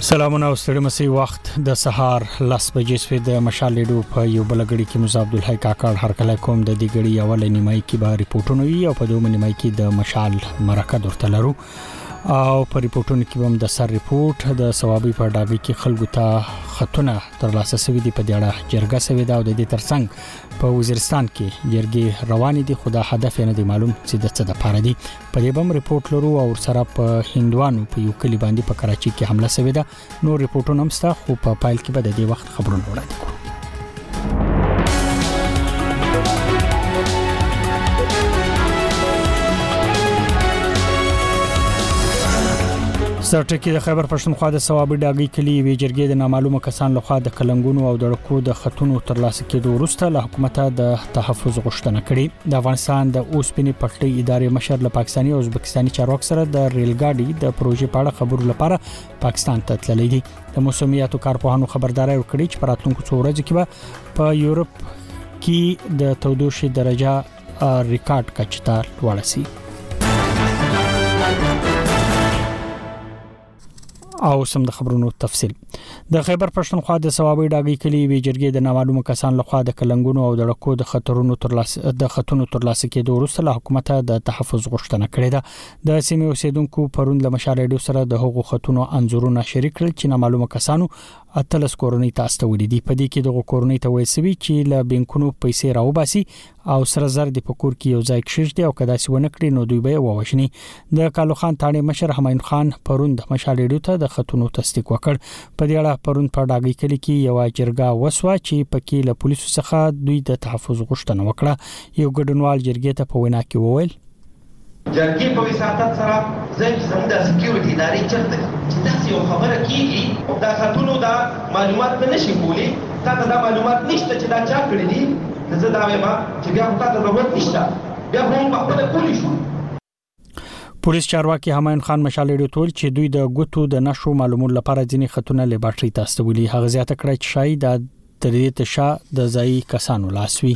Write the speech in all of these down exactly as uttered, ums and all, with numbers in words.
سلامونه او ستړي مسي وخت د سهار لاس بجې سوي د مشال لیډو په یو بلګړي کې موسی عبد الحی کاکړ هر کله کوم د دې غړي اول نیمای کې به ریپورتونه وي او په دوه نیمای کې د مشال مرکه درته لرو او په ریپورتونو کې هم د سر ریپورت د ثوابي په ډاګي کې خلکو ته خطونه تر لاسه سوي دي په دیړه جرګه سوي دا او د دې ترڅنګ په وزیرستان کې جرګې روانې دي خو دا هدف نه دی معلوم چې د څه د پاره دي په دې بم ریپورت لرو او سره په هندوانو په یو کلی باندې په کراچي کې حمله سوي ده نو ریپورتونه هم ستا خو په پایل کې به د دې وخت خبرونه وړاندې کوو سرټکی د خیبر پښتونخوا د ثوابي ډاګي کلی وی جرګې د نامعلومه کسان لخوا د کلنګونو او دړکو د خطونو ترلاسه کېدو وروسته له حکومت د تحفظ غوښتنه کړې د افغانستان د اوسپنې پټلۍ ادارې مشر له پاکستاني او ازبکستاني چارواکو سره د ریل ګاډي د پروژې په اړه خبرو لپاره پاکستان ته تللی دي د موسمیاتو کارپوهانو خبرداري ورکړي چې په راتلونکو څو ورځو کې به په یورپ کې د تودوخې درجه ریکارډ کچه ته لوړه شي او سم د خبرونو تفصیل د خیبر پښتونخوا د ثوابي ډاګي کلی وی جرګې د نامعلومه کسان لخوا د کلنګونو او دړکو د خطرونو ترلاسه د خطونو ترلاسه کېدو وروسته له حکومت د تحفظ غوښتنه کړې ده د سیمې اوسیدونکو پروند له مشارېډو سره د هغو خطونو انزورونه شریک کړل چې نامعلومه کسانو اتلس کورونی تاسو ولې دي په دې کې د کورونی ته وایسوي چې له بانکونو پیسې راوباسي او سره زر د پکور کې یو ځای کې دي او کدا سی ونه کړی نو دوی به ووښني د کالو خان تاڼې مشر همایون خان پروند مشالېډو ته د خطونو تصدیق وکړ په دې اړه پروند په ډاګي کلی کې یو جرګه وسوه چې پکې له پولیسو څخه دوی د تحفظ غوښتنه وکړه یو ګډونوال جرګې ته په وینا کې وویل جرګې په وساتت سره زموږ زموږ د سکیورټي ادارې چرته چې تاسو یو خبره کیږي او دا خاتونو دا معلومات نه نشي کولی تاسو دا معلومات نشته چې دا چا کړی دي زه دا وایم چې بیا تاسو ضرورت نشته بیا هم په خپل کولی شو پولیس چارواکي همایون خان مشالېډو ټول چې دوی د ګوتو د نشو معلومات لپاره ځینې خطونه لیبارټري تاسو ولي هغه زیاته کړی چې شاید د ترې تشا د ځای کسانو لاسوي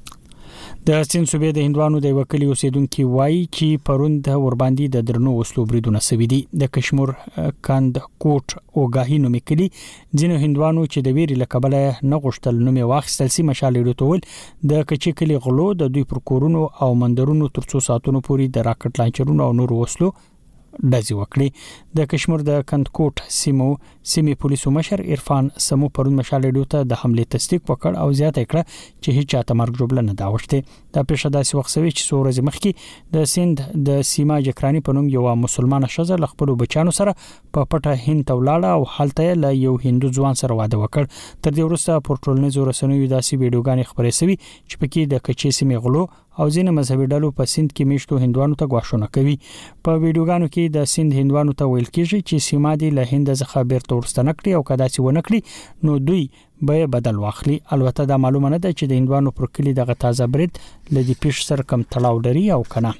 د سین صوبې د هندوانو د وکیل اوسیدونکو وایي چې پروند ورباندې د درنو وسلو بریدونه سوي دي د کشمیر کاند کوټ او غاهی نوم کلی ځینو هندوانو چې د ویري لکبله نه غشتل نوم واخستل سي مشالېډو ټول د کچې کلی غلو د دوی پر کورونو او مندرونو ترڅو ساتونو پوری د راکټ لانچرونو او نور وسلو دازي وکړي د کشمیر د کندکوټ سیمو سیمې پولیسو مشر عرفان سمو پرون مشالېډو ته د حمله تصدیق وکړ او زیاته کړه چې هیڅ چاته مرګ جوړل نه داوښته د پېښه داسې وخت سوي چې څو ورځې مخکې د سند د سیما جکرانی په نوم یو مسلمانه شزه لخپلو بچانو سره په پټه هند تولاړه او حالته له یو هندو ځوان سره واده وکړ تر دې وروسته پورټولنې زور رسنوي داسې ویډیوګانې خبرې سوي چې پکې د کچې سیمې غلو او ځینې مذهبي ډلو په سند کې میشتو هندوانو ته غواښونه کوي په ویډیوګانو کې د سند هندوانو ته ویل کېږي چې سیما دی له هند څخه بیرته ورستنه کړي او کدا چې ونه کړي نو دوی به بدل واخلي البته دا معلومه نه ده چې د هندوانو پر کلی دغه تازه برید لدی پیش سر کم تلاو لري او کنه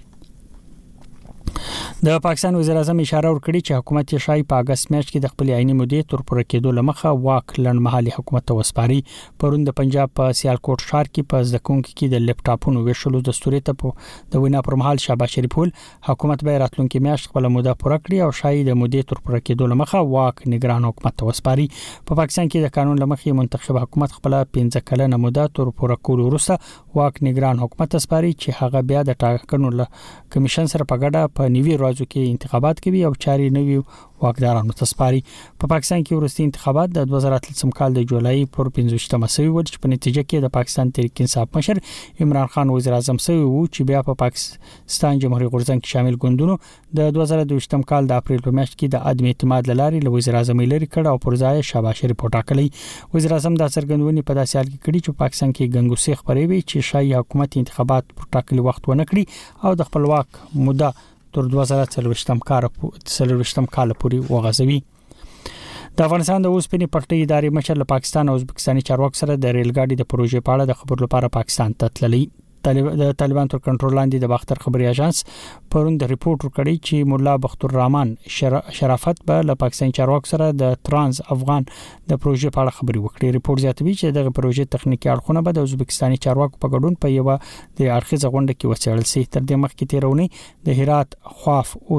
د پاکستان وزیر اعظم اشاره ورکړي چې حکومت یې شای په اگست میاشت کې د خپل عیني مودې تر پوره کېدو لمخه واک لړمحلي حکومت ته وسپاري پرون د پنجاب په سیالکوټ ښار کې په ځکونکو کې د لپټاپونو ویشلو دستوري ته په د وینا پر مهال شاباش شریفول حکومت به راتلونکي میاشت خپل موده پوره کړي او شای د مودې تر پوره کېدو لمخه واک نگران حکومت ته وسپاري په پاکستان کې د قانون لمخې منتخب حکومت خپل پنځه کلنه موده تر پوره کولو وروسته واک نگران حکومت ته سپاري چې هغه بیا د ټاکنو کمیشن سره په ګډه په نیوي ورځو کې انتخابات کوي او چاري نوي واکدارانو ته سپاري په پاکستان کې ورستي انتخابات د دوه زره اتلسم کال د جولای پر پنځوستمه سوي ول چې په نتیجه کې د پاکستان تحریک انصاف مشر عمران خان وزیر اعظم سوي وو چې بیا په پاکستان جمهوریت غورځنګ کې شامل ګوندونو د دوه زره دویشتم کال د اپریل په میاشت کې د عدم اعتماد لاري له وزیر اعظم لري کړه او پر ځای شاباش شریف ټاکلی وزیر اعظم د څرګندونې په داسې حال کې کړي چې پاکستان کې ګنګوسې خبرې وي چې شای حکومت انتخابات پر ټاکلي وخت ونه کړي او د خپل واک موده تر دوه زره څلوېښتم کال څلوېښتم کال پورې وغځوي د افغانستان د اوسپنې پټلۍ ادارې مشر له پاکستان او ازبکستاني چارواکو سره د ریل ګاډي د پروژې په اړه د خبرو لپاره پاکستان ته تللی د طالبان تر کنټرول لاندې د باختر خبري اژانس پرون د ریپورت ورکړی چې مولا بختور رحمان شرافت به له پاکستان چارواکو سره د ترانس افغان د پروژې په اړه خبري وکړي ریپورت زیاتوي چې د پروژې تخنیکی اړخونه به د ازبکستاني چارواکو په ګډون په یو د اړخیزه غونډه کې وڅېړل شي تر دې مخکې تیرونی د هرات خواف او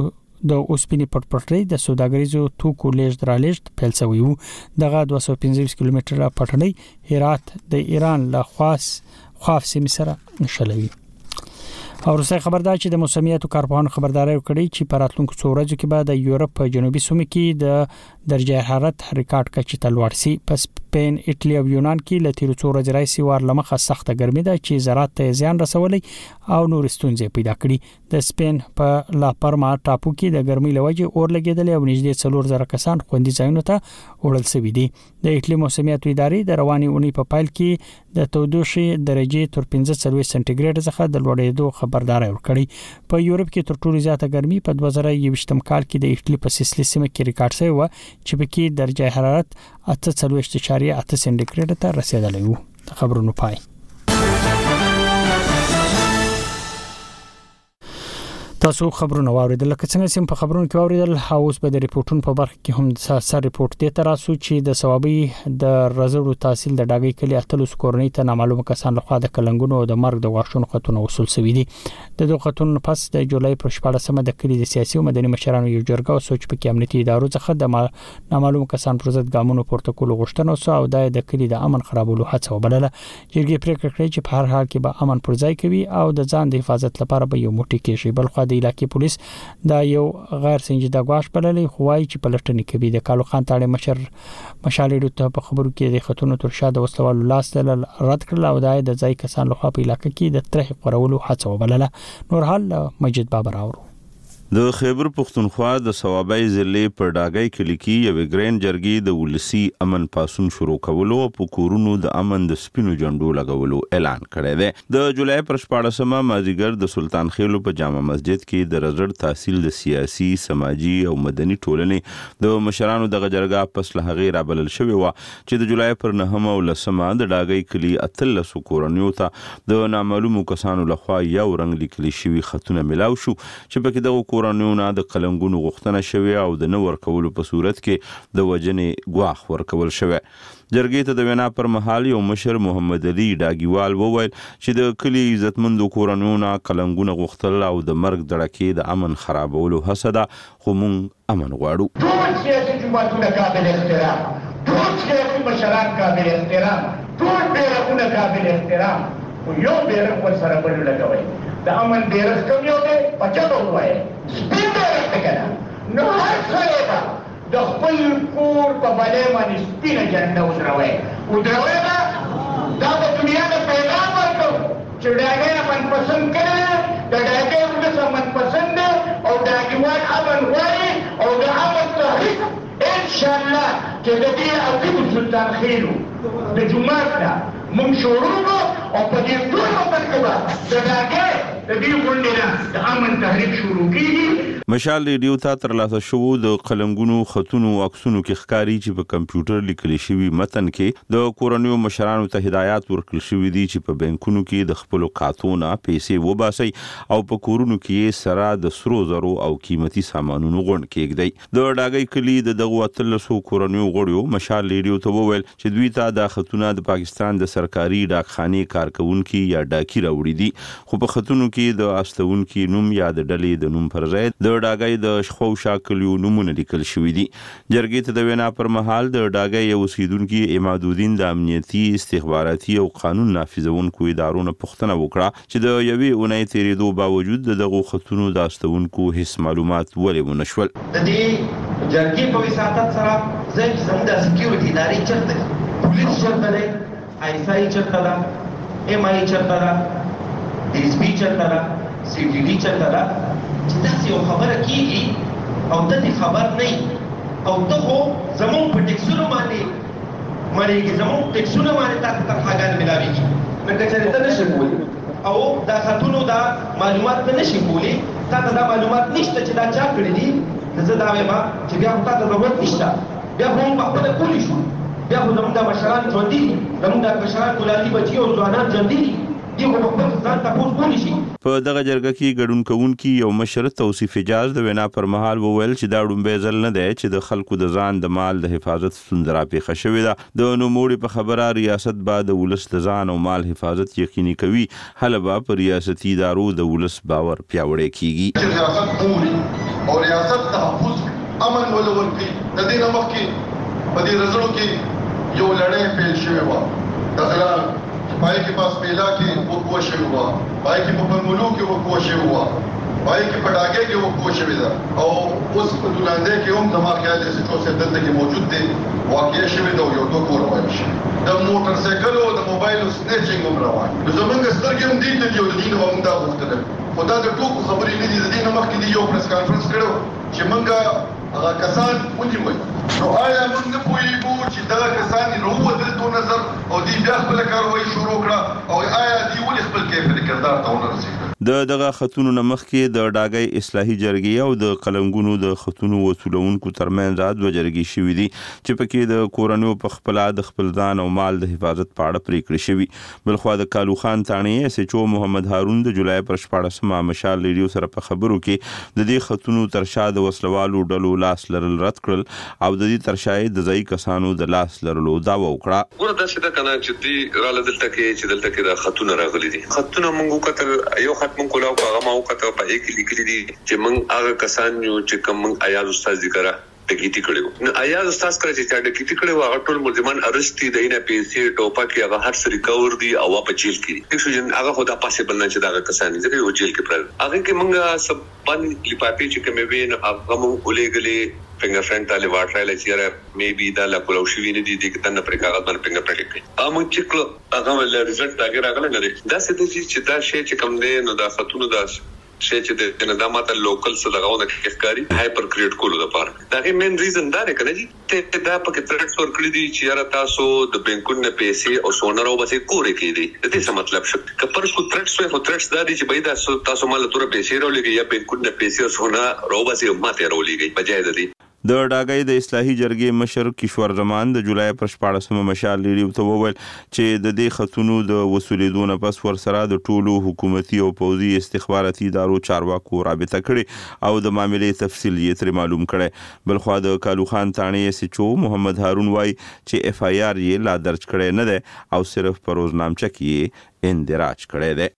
د اوسپنې پټپټۍ د سوداګریزو توکو لیږد رالېږد پیل شوی و. دغه دوه سوه پنځه ویشت کیلومتره پټړۍ هرات د ایران له خاص خاف سیمې سره نښلوي. او روسي خبردار چې د موسمیاتو کارپوهانو خبرداري ورکړي چې په راتلونکو څو ورځو کې به د یورپ په جنوبي سیمو کې د درجه حرارت ریکارډ کچې ته لوړ شي. په سپین، ایټالیا او یونان کې له تیرو څو ورځې راځي وار لمخه سخته ګرمي ده چې زراعت ته زیان رسولي او نور ستونزې پیدا کړي. د سپین په لا پرما ټاپو کې د ګرمۍ لوجه اور لګیدل او نږدې څلور زره کسان خوندي ځایونو ته وړل شوي دي. د ایټالیا موسمیاتو ادارې د رواني اونۍ په پایل کې د تودوخې درجه تر پنځه څلوېښت سانتیګریډ څخه د لوړېدو خبرداري ورکړي. په یورپ کې تر ټولو زیاته ګرمي په دوه زره یوویشتم کال کې د ایټالیا په سیسلی سیمه کې ریکارډ شوی و چې په کې درجه حرارت اته څلوېښت اعشاریه اته سانتیګریډ ته رسیدلی و. خبرونه پای. تاسو خبرونه واوریدل لکه څنګه چې په خبرونو کې واوریدل هاوس به د ریپورتونو په برخه کې هم سر ریپورت دی تر اسو چې د ثوابي د رزړو تحصیل د ډاګي کلی اتلو سکورنۍ ته نامعلومه کسان لخوا د کلنګونو او د مرګ د غاښونو خطونه وصول شوی دي. د دوه خطونو پس د جولای پر شپاړسمه د کلی د سیاسي او مدني مشرانو یو جرګه او سوچ په امنیتي ادارو څخه د نامعلومه کسان پر ضد ګامونو پورته کول غوښتنه وسو او د کلی د امن خرابولو هڅه وبلله. جرګې پریکړه کړې چې په هر حال کې به امن پر ځای کوي او د ځان د حفاظت لپاره به یو موټی کې شي. بل خو د علاقې پولیس دا یو غیر سنجیده غواش بللی خو وايي چې پلټنې کوي. د کالو خان تاړي مشر مشالې ته په خبرو کې د خطونو تر شا د وسلوالو لاس له رد کړل او د ځای کسان لخوا په علاقې کې د طرح خورولو هڅه وبلله. نور حال مجید بابر اورو. د خیبر پختونخوا د ثوابي ضلع پر ډاګي کلی کې یو ګرین جرګي د ولسی امن پاسون شروع کولو او په کورونو د امن د سپینو جنډو لګولو اعلان کړی دی. د جولای پر شپاړسمه مازیګر د سلطان خیلو په جامع مسجد کې د رزړ تحصیل د سیاسي، سماجی او مدني ټولنې د مشرانو د جرګه پس له غیر بلل شوی و چې د جولای پر نهمه او لسمه د ډاګي کلی اتلس کورونو ته د نامعلومو کسانو لخوا یو رنگ لیکل شوی خطونه ملاو شو چې په کې د کورونو د کلنګونو غوښتنه شوی او د نور کولو په صورت کې د وجنې غواخ ورکول شوی. جرګې ته د وینا پر مهال یو مشر محمد علي ډاګیوال وویل چې د کلی عزتمندو کورونو کلنګونو غوښتل او د مرګ دړکې د امن خرابولو هڅه ده خو مونږ امن غواړو. ټول سیاسي جماعتونه قابل احترام، ټول سیاسي مشران قابل احترام، ټول بیرغونه قابل احترام خو یو بیرغ ورسره بل لګوئ. د امن بیرغ کوم یو دی په چا ووایي سپین بیرغ دی که نه نو هر سړی به د خپل کور په بلې باندې سپینه جنډه ودروئ ودروئ به دا به دنیا ته پیغام ورکوو چې ډاګی امن پسند کړی د ډاګی ولس امن پسند دی او ډاګیوال امن غواړي او د امن تحریک انشاءالله چې د دې عظیم سلطان خیلو د جومات نه مونږ شروع کړو او په دې ټول وطن کې به د ډاګی د دې غونډې نه د امن تحریک شروع کیږي. مشال ریډیو ته ترلاسه شوو د قلمګونو خطونو او عکسونو کې ښکاري چې په کمپیوټر لیکل شوی متن کې د کورنیو مشرانو ته هدایات ورکړل شوی دي چې په بانکونو کې د خپل کاتونه پیسې وباسي او په کورونو کې سره د سرو زرو او قیمتي سامانونو غونډ کېږي. د ډاګي کلی د دغه اتلسو کورنیو غړیو مشال ریډیو ته وویل چې دوی ته د خطونه د پاکستان د سرکاري ډاکخانې کارکونکو یا ډاکی راوړي دي خو په خطونو کې د استونکو نوم یا د ډلې د نوم پر ځای د ډاګي د شخو شاکلیو نمونه لیکل شوی دي. جرګې ته د وینا پر مهال د ډاګي یو اوسیدونکو امادودین د امنیتي، استخباراتي او قانون نافذونکو ادارو نه پوښتنه وکړه چې د یوې اونۍ تیریدو باوجود دغه خطونو د استونکو هیڅ معلومات ولې ونشول. د دې جرګې په وساتت سره زموږ زموږ د سکیورټي ادارې چرته پولیس چرته دی، آی ایس آی چرته ده، ایم آی چرته ده، ډي ایس پي چرته ده، سی ټي ډي چرته ده چې داسې یو خبره کېږي او ته دې خبر نه او ته خو زموږ په ټکسونو باندې مړېږي، زموږ ټکسونه باندې تا ته تنخواګانې ملاوېږي. لکه چې ته نشې کولی او دا خطونو دا معلومات ته نشې کولی، تا ته دا معلومات نشته چې دا چا کړي دي. زه دا وایم چې بیا خو تا ته ضرورت نشته، بیا خو موږ پخپله کولی شو، بیا خو زموږ دا مشران ژوندي دي، زموږ دا مشران کلالي بچي او ځوانان ژوندي دي. په دغه جرګه کې ګډون کوونکي یو مشر توصیف اجاز د وینا پر مهال وویل چې دا ډومبه ځل نه دی چې د خلکو د ځان د مال د حفاظت ستونزه راپېښه شوې ده. د نوموړي په خبره ریاست به د ولس د ځان او مال حفاظت یقیني کوي، هله به په ریاستي ادارو د ولس باور پیاوړی کیږي. او ریاست تحفظ امن ولور کی د دې نمخ کې په دې رزلو کې یو لړۍ پیل شوې و د غلا پای کې پاس پیلا کې وقوع شوې و پای کې په پنګلو کې وقوع شوې و پای کې په ډاګه کې وقوع شوې ده او اوس په دولانده کې هم زما خیال دی چې څه دلته کې موجود دي واقع شوې ده یو دوه کور وایي شي د موټر سایکل او د موبایل سنیچینګ هم روان نو زمونږ سترګې هم دي چې یو دین هم دا وختل خدا د ټوکو خبرې نه دي د دې نمخ کې یو پریس کانفرنس کړو چې مونږه هغه کسان ونیول نو آیا موږ نه پوهیږو چې دا کسان وروتل تو نظر او دی بیا خپل کاروایی شروع کړه او آیا دی ولې خپل کیفیت کردار ته ورسېږي د دغه خطونو نمخ کې د ډاګي اصلاحي جرګې او د قلمګونو د خطونو وصولونکو ترمن رات و جرګې شوې دي چې پکې د کورونو په خپل د خپل ځان او مال د حفاظت په اړه پریکړې شوې بلخو د کالو خان تانی اس ایچ او محمد هارون د جولای پر شپاړسمه مشال ریډیو سره په خبرو کې د دې خطونو ترشا د وسلوالو ډلو لاس لرل رد کړل او د دې ترشای د ځای کسانو د لاس لرلو داوا وکړه ورته چې دا کنه چې دی را لدلته کې چې دلته کې د خطونه راغلي دي خطونه مونږ کتل یو خط مونږ کولاو هغه ما وکړه په کې لیکلي دي چې مونږ هغه کسان یو چې کوم آیاز استاد ذکر ټکیټی کړو نو آیاز استاد کړی چې ټکیټی کړو هغه ټول ملزمان ارسټي دینه پیسې ټوپا کې هغه هر څه ریکور دي او په جیل کې دي چې هغه خدا پاسبل نه چې دا کسان ځکه یو جیل کې پر هغه کې مونږ سب باندې لپاپی چې کومې وین هغه مونږ ولېګلې فنگر فرند تعالی واټرای لچره مې بي دا لا کولو شي ویني دي چې تنه پر کاغذ باندې فنگر پرټ کړي ا مونږ چې کله هغه ول ریزلټ دا راغله نه دا څه دي چې دا شی چې کوم دی نو دا خطونه دا شی چې د نه ماته لوکل څه دغاونه کې ښکاری هایپر کریټ کولو د پاره دا غي مین ریزن دا دی کنه چې ته دا پکې ترټ ور کړی دي چې را تاسو د بانکونو پیسې او سونر او بسې کورې کې دي د دې څه مطلب شو کپر کو ترټ سو خو ترټ دا دي چې بيدا تاسو مال تور پیسې راولېږي یا بانکونو پیسې او سونر او بسې ماته راولېږي بجای د دې د ډاګي د اصلاحي جرګې مشر کشور رمان د جولای پر شپاړسمه مشال ریډیو ته وویل چې د دې خطونو د وسولیدو نه پس ور سره د ټولو حکومتي او پوځي استخباراتي ادارو چارواکو رابطه کړي او د معاملې تفصیل یې تر معلوم کړي بلخو د کالو خان تانی اس ایچ او محمد هارون وای چې اف آی آر یې لا درج کړي نه ده او صرف په روزنامچه کې اندراج کړي ده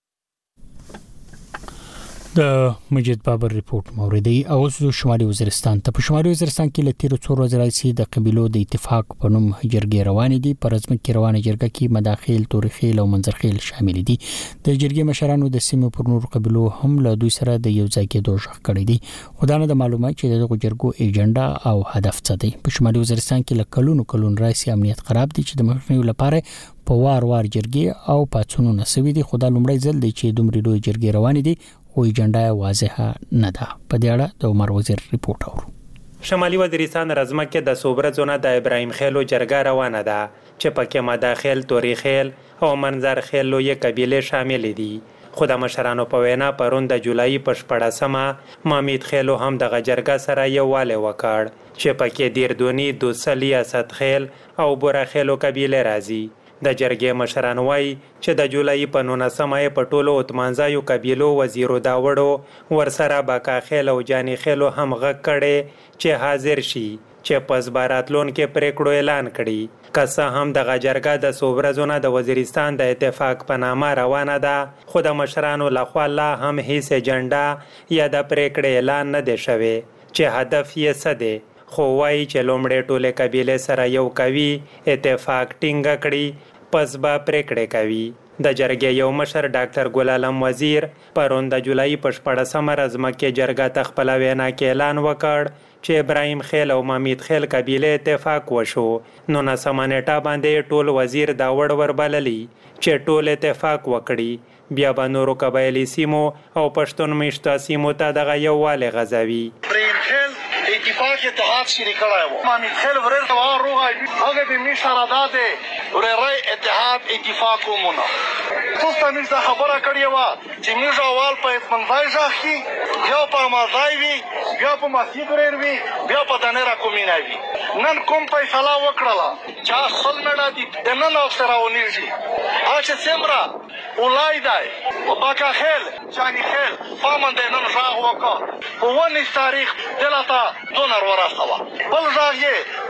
د مجید بابر ریپورت موردی او د شمالي وزیرستان ته په شمالي وزیرستان کې لتیر څو ورځې راځي د قبيلو د اتفاق په نوم جرګې روانې دي پر رسمي کې روانه جرګه کې مداخل تاریخي او منځرخیل شامل دي د جرګې مشرانو د سیمو پر نور قبيلو هم له دوی سره د یو ځای کې دوه شخ کړی دي خدانه د معلومات چې د جرګو ایجنډا او هدف څه دی په شمالي وزیرستان کې لکلونو کلون رئیس امنیت خراب دي چې د مخنیوي لپاره په وار وار جرګې او پاتونو نسوي دي خدای لومړی ځل دی چې دومره لوی جرګې روانې دي خو ایجنډا واضحه نه ده په دې اړه د عمر وزیر ریپورت اورو شمالي وزیرستان رزمه کې د صوبره زونه د ابراهیم خیلو جرګه روانه ده چې پکې مداخل توریخیل او منظر خیل لوی قبیله شامل دي خو د مشرانو په وینا پرون د جولای په شپږمه مامید خیلو هم د جرګه سره یو واله وکړ چې پکې دیردونی دوسلی اسد خیل او بورا خیلو قبیله راځي د جرګې مشران وای چې د جولای په نولسمه په ټولو اتمانځایو قبیلو وزیرو دا وړو ورسره باکا خیل او جانی خیلو هم غږ کړي چې حاضر شي چې پس باراتلون کې پریکړو اعلان کړي کسه هم د جرګه د صوبره زونه د وزیرستان د اتفاق په نامه روانه ده خو د مشرانو لخوا لا هم هیڅ اجنډا یا د پریکړې اعلان نه دی شوی چې هدف یې څه دی خو وایي چې لومړی ټولې قبیلې سره یو کوي اتفاق ټینګ کړي پس به پریکړې کوي د جرګې یو مشر ډاکټر ګل عالم وزیر پرون د جولای په شپږمه رزمه کې جرګه ته خپل وینا کې اعلان وکړ چې ابراهیم خیل او مامید خیل قبیله اتفاق وشو نو نسمانټا باندې ټول وزیر دا وړ ور بللی چې ټول اتفاق وکړي بیا به نورو قبایلی سیمو او پښتون میشته سیمو ته دغه یو واله غزوي ابراهیم خیل اتفاق اتحاد شری کړای وو مامید خیل ورته واه روغای هغه به میشته داده ورته اتحاد اتفاق ومنه تاسو موږ ته خبره کړې و چې موږ اول په منځای ځخی بیا په مازای وی بیا په مسجد وروي بیا په دنيرا کومینای وی نن کوم فیصله وکړه چې خپل مړه دي د نن افسر ونیږي اچھا سمرا ولای دی او باکا خیل جانی خیل فامن د نن ځاغ وکړ په ونی تاریخ دلته دونر ورسوه بل ځاغ یې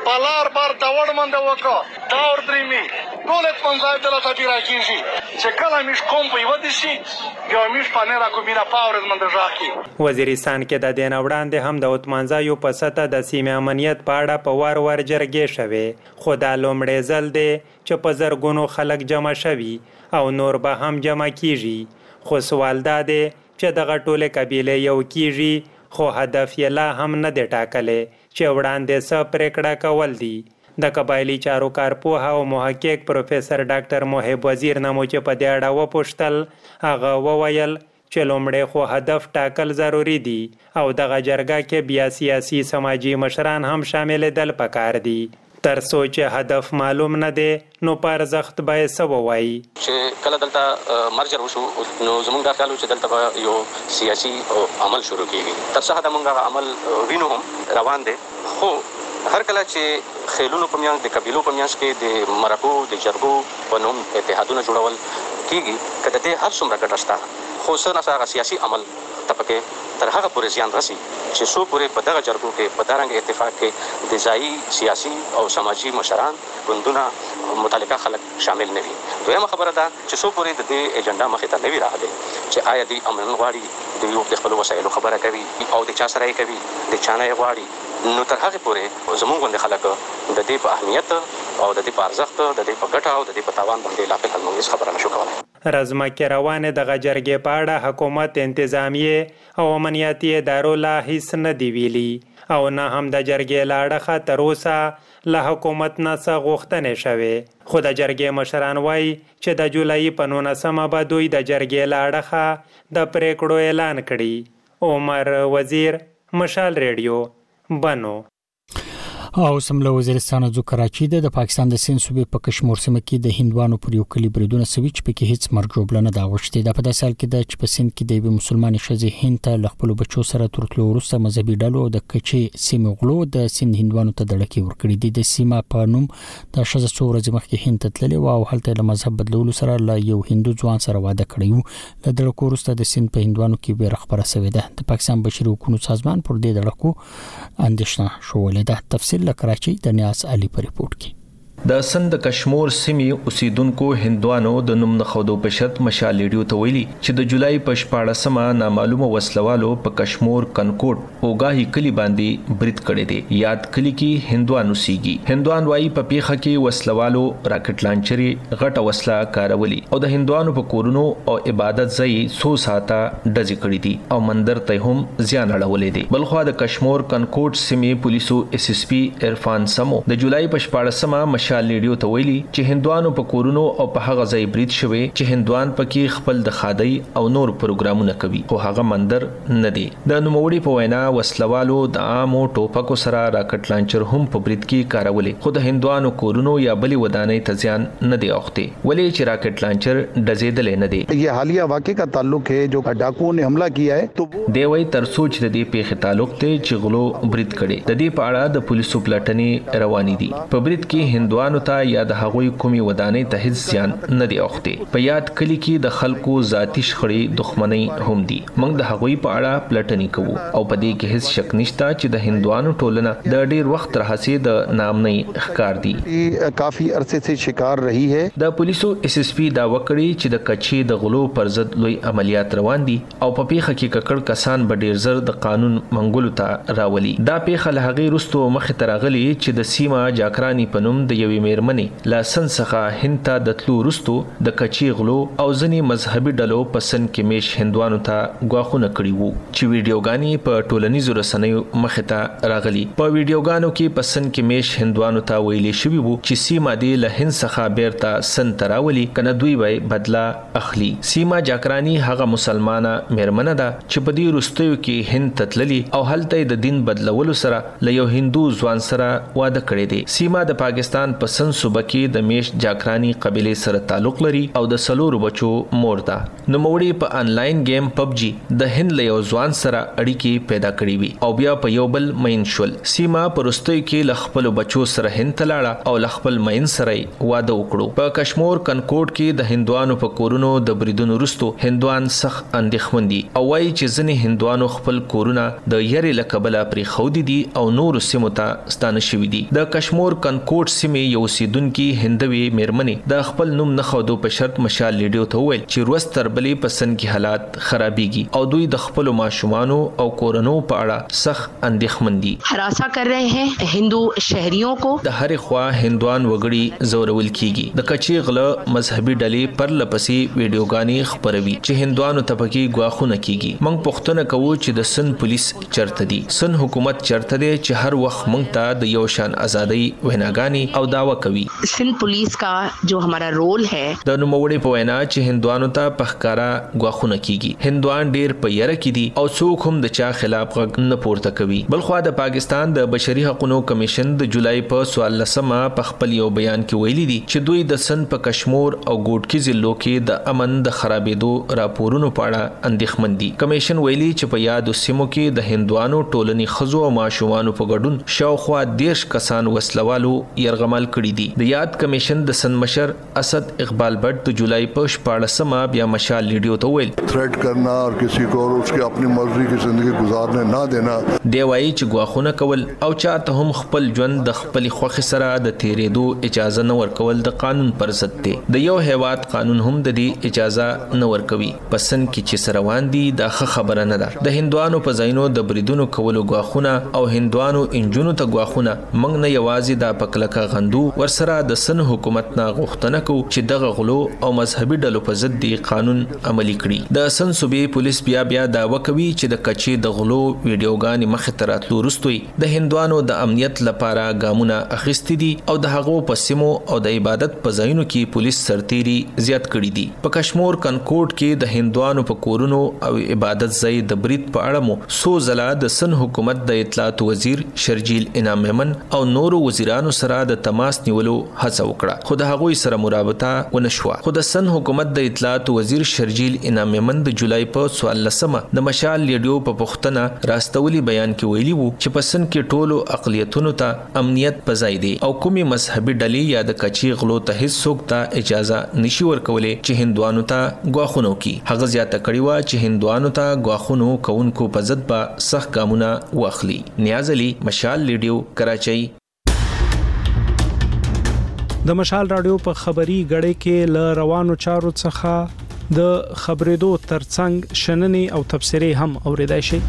پالار بار دا وړ منده وکړه دا ور درېمي ټول پنځه دله ته راکېږي چې کله میش کوم په یوه دي شي بیا میش پانې را کومینه پاورز منده ژاکي وزیرستان کې د دین وړاندې هم د اتمانځایو په سطح د سیمې امنیت په اړه په وار وار جرګې شوې خو دا لومړی ځل دی چې په زرګونو خلک جمع شوي او نور به هم جمع کیږي خو سوال دا دی چې دغه ټولې قبیلې یو کیږي خو هدف یې لا هم نه دی ټاکلی چې وړاندې څه پرېکړه کول دي د قبایلي چارو کارپوه او محقق پروفیسر ډاکټر محب وزیر نه مو چې په دې اړه وپوښتل هغه وویل چې لومړی خو هدف ټاکل ضروري دي او دغه جرګه کې بیا سیاسي سماجي مشران هم شاملېدل پکار دي تر څو چې هدف معلوم نه دی نو په ارزښت باید څه ووایي چې کله دلته مرجر وشو نو زموږ دا خیال و چې دلته به یو سیاسي عمل شروع کېږي تر څه حده موږ هغه عمل وینو هم روان دی خو هر کله چې خیلونو په میانځ د قبیلو په میانځ کې د مرکو د جرګو په نوم اتحادونه جوړول کېږي که د دې هر څومره ګټه شته خو څه ناڅه هغه سیاسي عمل ته پکې تر هغه پورې زیان رسي چې څو پورې په دغه جرګو کې په دارنګ اتفاق کې د ځایي سیاسي او سماجي مشران ګوندونه متعلقه خلک شامل نه وي دویمه خبره ده چې څو پورې د دې ایجنډا مخې ته نه وي راغلی چې آیا دوی امن غواړي دوی د خپلو وسایلو خبره کوي او د چا سره یې کوي د چا نه یې غواړي نو تر هغې پورې زموږ غوندې خلک د دې په اهمیت او د دې په ارزښت د دې په ګټه او د دې په تاوان باندې لا فکر موږ هیڅ خبره نشو کولی رزمه کې روانې دغه جرګې په اړه حکومت انتظامیې او امنیتي ادارو لا هیڅ نه دی ویلي او نه هم د جرګې له اړخه تر اوسه له حکومت نه څه غوښتنې شوې خو د جرګې مشران وایي چې د جولای په نولسمه به دوی د جرګې له اړخه د پریکړو اعلان کړي عمر وزیر مشال ریډیو بنو او سمله وزیرستان ځو کراچي د پاکستان د سین صوبې په کشمیر سیمه کې د هندوانو پر یو کلی بریدونه سوي چې پکې هیڅ مرګ جوړه نه دا وشته د په داسې حال کې د چې په سین کې د مسلمان شذې هند ته لخپل بچو سره ترتلو ورسته مذهبي ډلو د کچي سیمه غلو د سین هندوانو ته دړکی ورکړي دي د سیمه په نوم د شذې څو ورځې مخکې هند ته تللی او هلته د مذهب بدلولو سره له یو هندو ځوان سره واده کړی له دړکو ورسته د سین په هندوانو کې بیره خبره شوې ده د پاکستان بشري حقوقو سازمان پر دې دړکو اندېښنه شولې ده تفصیل کراچي د نیاز علي په ریپورت کې د سند کشمیر سیمې اوسیدونکو هندوانو د نوم نه خودو په شرط مشال ریډیو ته ویلي چې د جولای په شپاړسمه نامعلومه وسلوالو په کشمیر کنکوټ اوګاهي کلی باندې برید کړی دی یاد کلی کې هندوانو سیږي هندوان وايي په پیخه کې وسلوالو راکټ لانچري غټه وسله کارولي او د هندوانو په کورونو او عبادت ځای سو ساته ډزې کړې دي او مندر ته هم زیان اړولې دي بلخو د کشمیر کنکوټ سیمې پولیسو اس اس پی عرفان سمو د جولای په شپاړسمه مشال ریډیو ته ویلي چې هندوانو په کورونو او په هغه ځای برید شوی چې هندوان پکې خپل د خادي او نور پروګرامونه کوي خو هغه مندر نه دی د نوموړي په وینا وسلوالو د عامو ټوپکو سره راکټ لانچر هم په برید کې کارولې خو د هندوانو کورونو یا بلی ودانۍ ته ځان نه دی اوخته ولې چې راکټ لانچر ډزېدل نه دی یہ حالیہ واقعے کا تعلق ہے جو ډاکوؤں نے حملہ کیا ہے تو دی وای تر سوچ د دې پیښې تعلق ته چې غلو برید کړي د دې په اړه د پولیسو پلټنې روانې دي په برید کې هندوان افغانانو ته یا د هغوی کومي ودانۍ ته هیڅ زیان نه دی اوخته. په یاد کلی کې د خلکو ذاتی شخړې دښمنۍ هم دي. موږ د هغوی په اړه پلټنې کوو او په دې کې هیڅ شک نشته چې د هندوانو ټولنه د ډیر وخت راهسي د نامنۍ ښکار دي. کافی عرصه سے شکار رہی ہے. د پولیسو اس اس پی دا وکړي چې د کچي د غلو پر ضد لوی عملیات روان دي او په پیښه کې ککړ کسان به ډیر زر د قانون منګولو ته راولي. دا پیښه له هغې وروسته مخې ته راغلي چې د سیمه جاکرانی په نوم د یوې میرمنې له سن څخه هند ته د تلو وروسته د کچي غلو او ځینې مذهبي ډلو په سن کې میش هندوانو ته ګواښونه کړي وو چې ویډیوګانې په ټولنیزو رسنیو مخې ته راغلي. په ویډیوګانو کې په سن کې میش هندوانو ته ویلي شوي وو چې سیمه دې له هند څخه بیرته سن ته راولي کنه دوی به بدلا اخلي. سیمه جاکرانی هغه مسلمانه میرمنه ده چې په دې وروستیو کې هند ته تللي او هلته د دین بدلولو سره له یو هندو ځوان سره واده کړی دی. سیمه د پاکستان پاکستان په سن صوبه کې د میش جاکرانی قبيله سره تعلق لري او د سلورو بچو مور ده. نوموړي په انلاین گیم پب جی د هند له یو ځوان سره اړیکې پیدا کړې وي او بیا په یو بل مین شول. سیما پرستوي کې ل خپل بچو سره هند تلاړه او ل خپل مین سره واده وکړو. په کشمور کنکوټ کې د هندوانو په کورونو د بریدونو وروسته هندوان سخت اندېښمن دي او وايي چې ځینې هندوانو خپل کورونه د یری لکبله پرې خودي دي او نور سیمو ته ستانه شوي دي. د کشمور کنکوټ سیمې یو سیدونکو هندوي میرمنې د خپل نوم نه خودو په شرط مشال لیډیو ته وویل چې روز تربلې په سن کې حالات خرابېږي او دوی د خپل ماشومانو او کورونو په اړه سخت اندېښمن دي. हरासा कर रहे हैं हिंदू शहरियों को. د هر خوا هندوان وګړي زورول کیږي. د کچي غله مذهبي ډلې پر لپسې ویډیوګانې خبروي چې هندوانو ته پکې غواخونه کیږي. موږ پوښتنه کوو چې د سن پولیس چرته دي؟ سن حکومت چرته دی چې هر وخت موږ ته د یو شان ازادي ویناګانی او داوا کوي؟ سن پولیس کا جو हमारा رول ہے. د نوموړي په وینا چې هندوانو ته پخکارا غواخونه کیږي. هندوان ډیر په یره کې دي او څوک هم د چا خلاف غږ نه پورته کوي. بلخوا د پاکستان د بشري حقوقو کمیشن د جولای په سوال لسمه په خپل یو بیان کې ویلي دي چې دوی د سن په کشمور او ګوټکی ضلعو کې د امن د خرابېدو راپورونو په اړه اندېښمن دي. کمیشن ویلي چې په یادو سیمو کې د هندوانو ټولنې خزو او ماشومانو په ګډون شاوخوا دیش کسان وسلوالو يرغمل کړي دي. د یاد کمیشن د سن مشر اسد اقبال بٹ د جولای په شپاړسمه بیا مشال لیډیو ته ویل थ्रेट करना और किसी को और उसकी अपनी मर्जी की जिंदगी गुजारने ना देना. دی وایي چې غواخونه کول او چاته هم خپل ژوند د خپل خوښ سره د تیرېدو اجازه نه ورکول د قانون پر ضد دی. د یو هیواد قانون هم د دې اجازه نه ورکوي. پسن کې چې روان دي دا خبره نه ده. د هندوانو په ځایونو د بریدونو کولو غواخونه او هندوانو انجونو ته غواخونه موږ نه یوازې د پکلکه غندو ورسره د سن حکومت نه غوښتنه کوو چې دغه غلو او مذهبي ډلو په ضد دی قانون عملي کړي. د سن صوبې پولیس بیا بیا داوا کوي چې د کچې د غلو ویډیوګانې مخ ته راتلو وروسته د هندوانو د امنیت لپاره ګامونه اخیستي دي او د هغو په سیمو او د عبادت په ځایونو کې پولیس سرتيري زیات کړي دي. په کشمور کنکوټ کې د هندوانو په کورونو او عبادت ځای د برید په اړه مو سو ځله د سن حکومت د اطلاعات وزیر شرجیل انعام میمن او نورو وزیرانو سره د تماس نیولو هڅه وکړه خو د هغوی سره مرابطه ونه شوه. خو د سن حکومت د اطلاعات وزیر شرجیل انعام میمن د جولای په سوال لسمه د مشال لیډیو په پښتنه راستولي بیان کې ویلي وو چې په سن کې ټولو اقلیتونو ته امنیت پځای دی او کومي مذهبي ډلې یا د کچي غلو ته هیڅ څوک ته اجازه نشي ورکولې چې هندوانو ته غواخونو کی. هغه زیاته کړی و چې هندوانو ته غواخونو کوونکو په ضد به سخت ګامونه واخلي. نیاز علي، مشال لیډیو، کراچۍ. د مشال رادیو په خبري غړې کې ل روانو چارو څخه د خبرېدو ترڅنګ شننې او تبصرې هم اوریدای شي.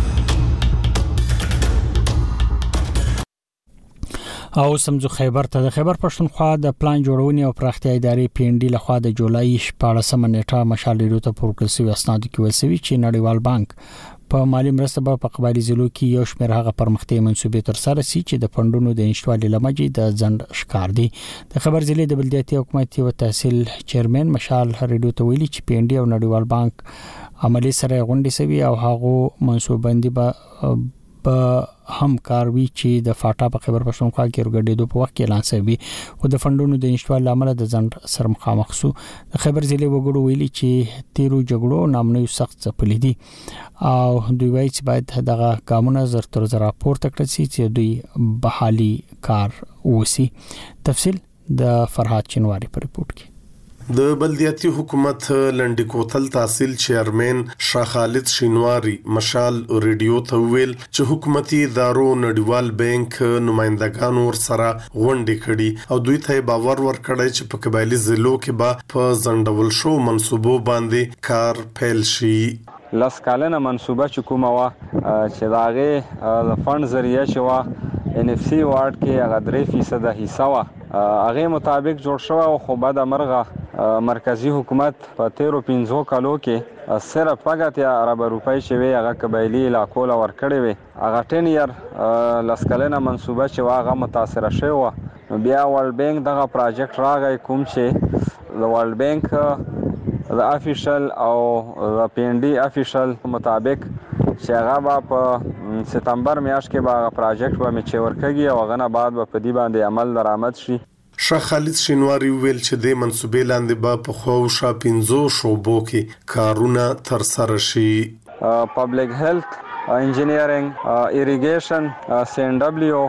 او سمزو خیبر ته د خیبر پښتونخوا د پلان جوړونې او پراختیا ادارې پی ان ډي لخوا د جولای شپاړسمه نیټه مشال لیډیو ته پورکل شوی اسناد کې وسوي چې نړیوال بانک په مالی مرسته په قبایلی ضلعو کې یو شمېر هغه پرمختیا منسوبې تر سره سي چې د فندونو د نشټوالي لمجې د ځند ښکار دي. د خبر ضلع د بلدیاتي حکومت او تحصیل چیرمن مشال ریډیو ته ویلي چې پی ان ډي او نړیوال بانک عملی سره غونډې سوي او هغه منسوبندي به په هم کاروي چې د فاټا په خبر پښتونخوا کې ورګډېدو په وخت کې اعلان شوی او د فندونو د نشټوالي لامل د ځند سره مخامخ شو. د خبر ضلع وګړو ویلي چې تیرو جګړو نامنوي سخت ځپلې دي او دوی وايي چې باید دغه قانون زر تر زر راپورته کړي چې دوی بحالي کار وسی. تفصیل د فرهاد چنواری په ریپورت کې. د بلدیاتي حکومت لنډی کوتل تحصیل چیرمن شاه خالد شینواری مشال ریډیو ته ویل چې حکومتي ادارو نړیوال بانک نمائندګانو سره غونډې کړي او دوی ته باور ورکړی چې په قبایلی ضلعو کې به په ځندول شو منصوبو باندې کار پیل شي. لاس کالنه منصوبه چې کومه وا چې داغه د فند ذریعہ شوا ان اف سی وارد کې هغه درې فیصد حصہ وا هغه مطابق جوړ شو او خو بعد مرغه مرکزی حکومت په تیرو پنځو کالو کې صرف فقط یا عرب روپۍ شوی هغه قبایلی علاقو لا ورکړې وي هغه ټین یار لسکلنه منصوبه چې واغه متاثر شوی بیا ورلد بانک دغه پروجیکټ راغی کوم چې د ورلد بانک د افیشل او د پی ان ډي افیشل مطابق چې هغه په سپتمبر میاشت کې به پروجیکټ به میچ ورکړي او هغه نه بعد به په دې باندې عمل درآمد شي. شاه خالد شینواری ویل چې د منسوبې لاندې به په خو شا پنځو شوبو کې کارونه تر سره شي. پبلک هیلث، انجینیرینګ، ایریګیشن، سی ان ډبلیو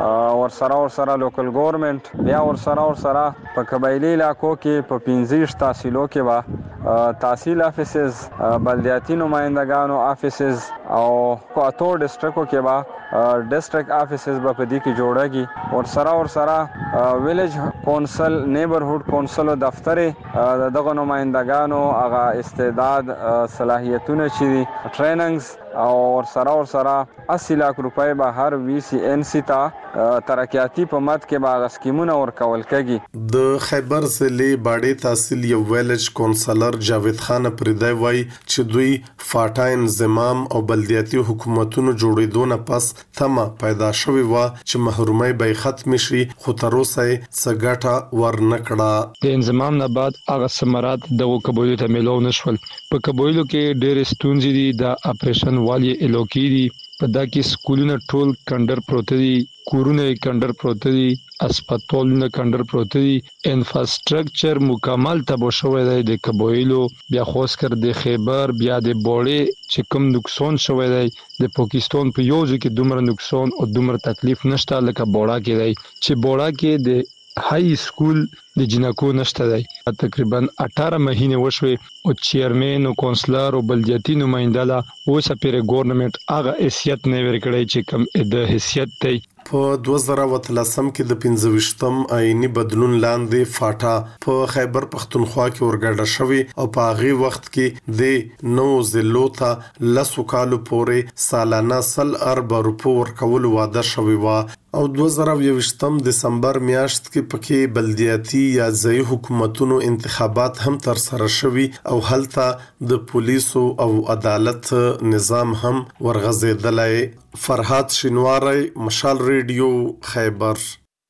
ور سره ور سره لوکل ګورنمنت، بیا ور سره ور سره په قبایلی علاقو کې په پنځه تحصیلو کې به تحصیل افیسز، بلدیاتي نمائندگانو افیسز او په اتو ډیسټریکو کې به ډیسټریکټ افیسز به په دې کې جوړیږي. ور سره ور سره ویلیج کونسل، نیبرهود کونسل دفتر دغه نمائندگانو هغه استعداد صلاحیتونه چې ټریننګز او ور سره ور سره اسی لاک روپۍ به هر وی سی ان سی ته ترقیاتی په مد کې به سکیمونه ورکول کېږي. د خیبر ضلع باډي تحصیل یو ویلیج کونسلر جاوید خان پردای وای چې دوی فاټا انضمام او بلدیاتي حکومتونو جوړېدو نه پس تمه پیدا شوې و چې محرومي به ختم شي، خو تر اوسه څه ګټه ورنکړه. د انضمام نه بعد هغه ثمرات دغه قبایلو ته ملو نشول. په قبایلو کې ډېر ستونزې دي، د اپریشن والی الوکی دي، په دا کې سکولونه ټول کندر پروت دي، کورونه کندر پروت دي، اسپیټالونه کندر پروت دي، انفراستراکچر مکمل تباہ شوی دی. د قبایلو بیا خاص کر د خیبر بیا د بوړې چې کوم نقصان شوی دی، د پاکستان په یو ځکه دومره نقصان او دومره تکلیف نشته لکه بوړا کې دی چې بوړا کې د های سکول د جنکو نشته دی. تقریبا اٹھارہ مهینه وشوي او چیرمن او کونسلر او بلدیاتي نمائنده لا اوسه پر ګورنمنت هغه حیثیت نه ورکړی چې کوم د حیثیت دی. په دوه زره وتلسم کې د پنځه ویشتم آئینی بدلون لاندې فاټا په خیبر پختونخوا کې ورګډه شوی او په هغه وخت کې د نو ضلعو ته لسو کالو پورې سالانه سل ارب روپو ورکول وعده شوی و او دوه زره یوویشتم دسمبر میاشت کې پکې بلدیاتي یا ځایي حکومتونو انتخابات هم تر سره شوی او هلته د پولیسو او عدالت نظام هم ورغزیدلی. فرهاد شینواری، مشال ریډیو، خیبر.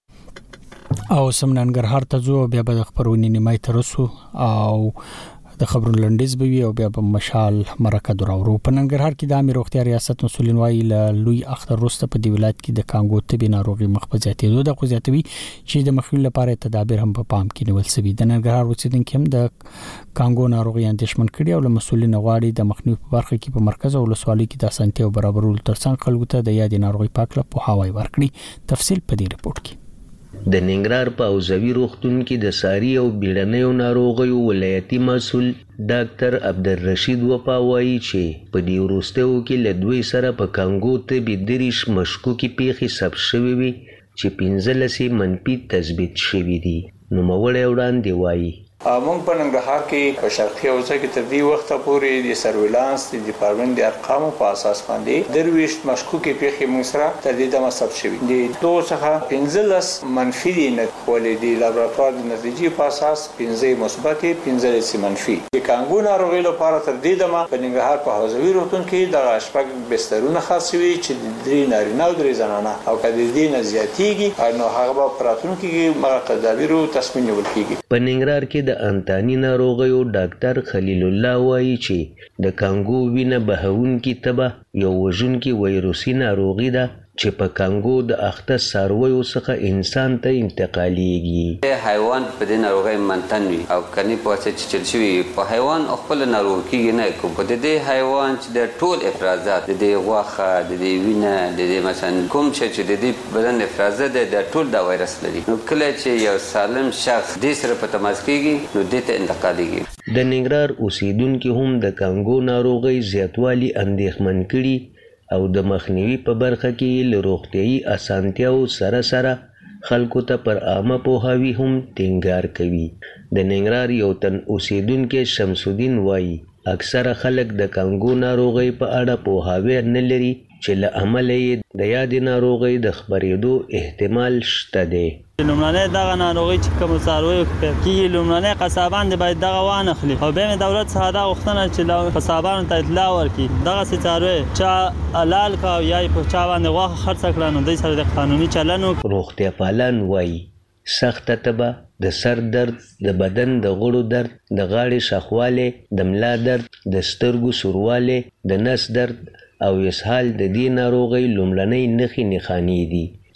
او سمننګرهار ته ځو بیا به خبرونه نیمای ترسو او د خبرونو لنډیز به وي او بیا په مشال مرکه دراورو. په ننګرهار کې د امیر روغتیا ریاست مسولین وايي له لوی اختر وروسته په دی ولایت کې د کانګو طبي ناروغي مخ په زیاتېدو د قضیاتوي چې د مخنیوي لپاره تدابیر هم په پام کې نیول شوي. د ننګرهار اوسیدونکو هم د کانګو ناروغي اندېښمن کړي او له مسولین غواړي د مخنیوي په برخه کې په مرکز او ولسوالۍ کې د اسانتیاو برابرولو ترڅنګ خلکو ته د یادې ناروغي پاکله په هواي ورکړي. تفصیل په دې رپورت کې. د ننګرهار په اوزوي روغتون کې د ساري او بیړنیو ناروغیو ولایتي مسؤل ډاکټر عبدالرشید وپاوایي چې په دې وروستیو کې له دوی سره په کانګو طبي دریش مشکوکې پیښې ثبت شوې وي چې پنځلسې منفي تثبیت شوي دي. نوموړی وړاندې وایي مونږ په ننګرهار کې په شرقي حوزه کې تر دې وخته پورې د سرویلانس د ډپارټمنټ د ارقامو په اساس باندې درویشت مشکوکې پیښې موږ سره تر دې دمه ثبت شوي دي. دوه څخه پنځلس منفي دي، نه ولې د لابراتوار د نتیجې په اساس پنځه مثبت پنځلس منفي. د کانګو ناروغي لپاره تر دې دمه په ننګرهار په حوزوي روغتون کې د شپږ بسترونه خاص شوي چې د درې نارینه او درې زنانه او کله دې نه زیاتېږي نو هغه په راتلونکي کې مغه تدابیر او تصمیم نیول کېږي. په ننګرهار کې د انتاني ناروغیو ډاکټر خلیل الله وایي چې د کانګو وینه بهونکي تبه یو وژونکي وایروسي ناروغي ده چې په کانګو د اخته څارویو څخه انسان ته انتقالېږي. حیوان په دې ناروغۍ منتن وي او کني په واسطه چې چل شوي په حیوان خپل ناروغ کېږي نه کوم په دې حیوان چې د ټول افرازات د دې غوښه د دې وینه د دې مثلا کوم چې د دې بدن افرازات د ټول دا وایرس لري نو کله چې یو سالم شخص دې سره په تماس کېږي نو دې ته انتقالېږي. د ننګرهار اوسیدونکو هم د کانګو ناروغۍ زیاتوالی اندېښمن کړي او د مخنیوي په برخه کې له روغتیايي اسانتیاو سره سره خلکو ته پر عامه پوهاوي هم ټینګار کوي. د ننګرهار یو تن اوسیدونکو شمس الدین وایي اکثره خلک د کانګو ناروغۍ په اړه پوهاوی نه لري چې له امله یې د یادې ناروغۍ د خپرېدو احتمال شته دی. لومړنۍ دغه ناروغي چې کوم څارویو کېږي لومړنۍ قصابان دې باید دغه وانخلي او بیا یې دولت څخه دا غوښتنه چې قصابانو ته اطلاع ورکړي دغسې څاروی چا حلال کا او یا یې په چا باندې غوښه خرڅه کړه نو دوی سره د قانوني چلن وکړي. روغتیا پالان وایي سخته تبه، د سر درد، د بدن د غړو درد، د غاړې شخوالی، د ملا درد، د سترګو سوروالی، د نس درد او اسهال د دې ناروغۍ لومړنۍ نښې نښانې دي.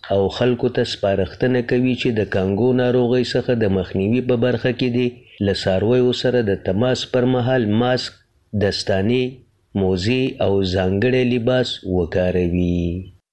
او خلکو ته سپارښتنه کوي چې د کانګو ناروغۍ څخه د مخنیوي په برخه کې دي له څارویو سره د تماس پر مهال ماسک، دستانې، موزي او ځانګړی لباس وکاروي.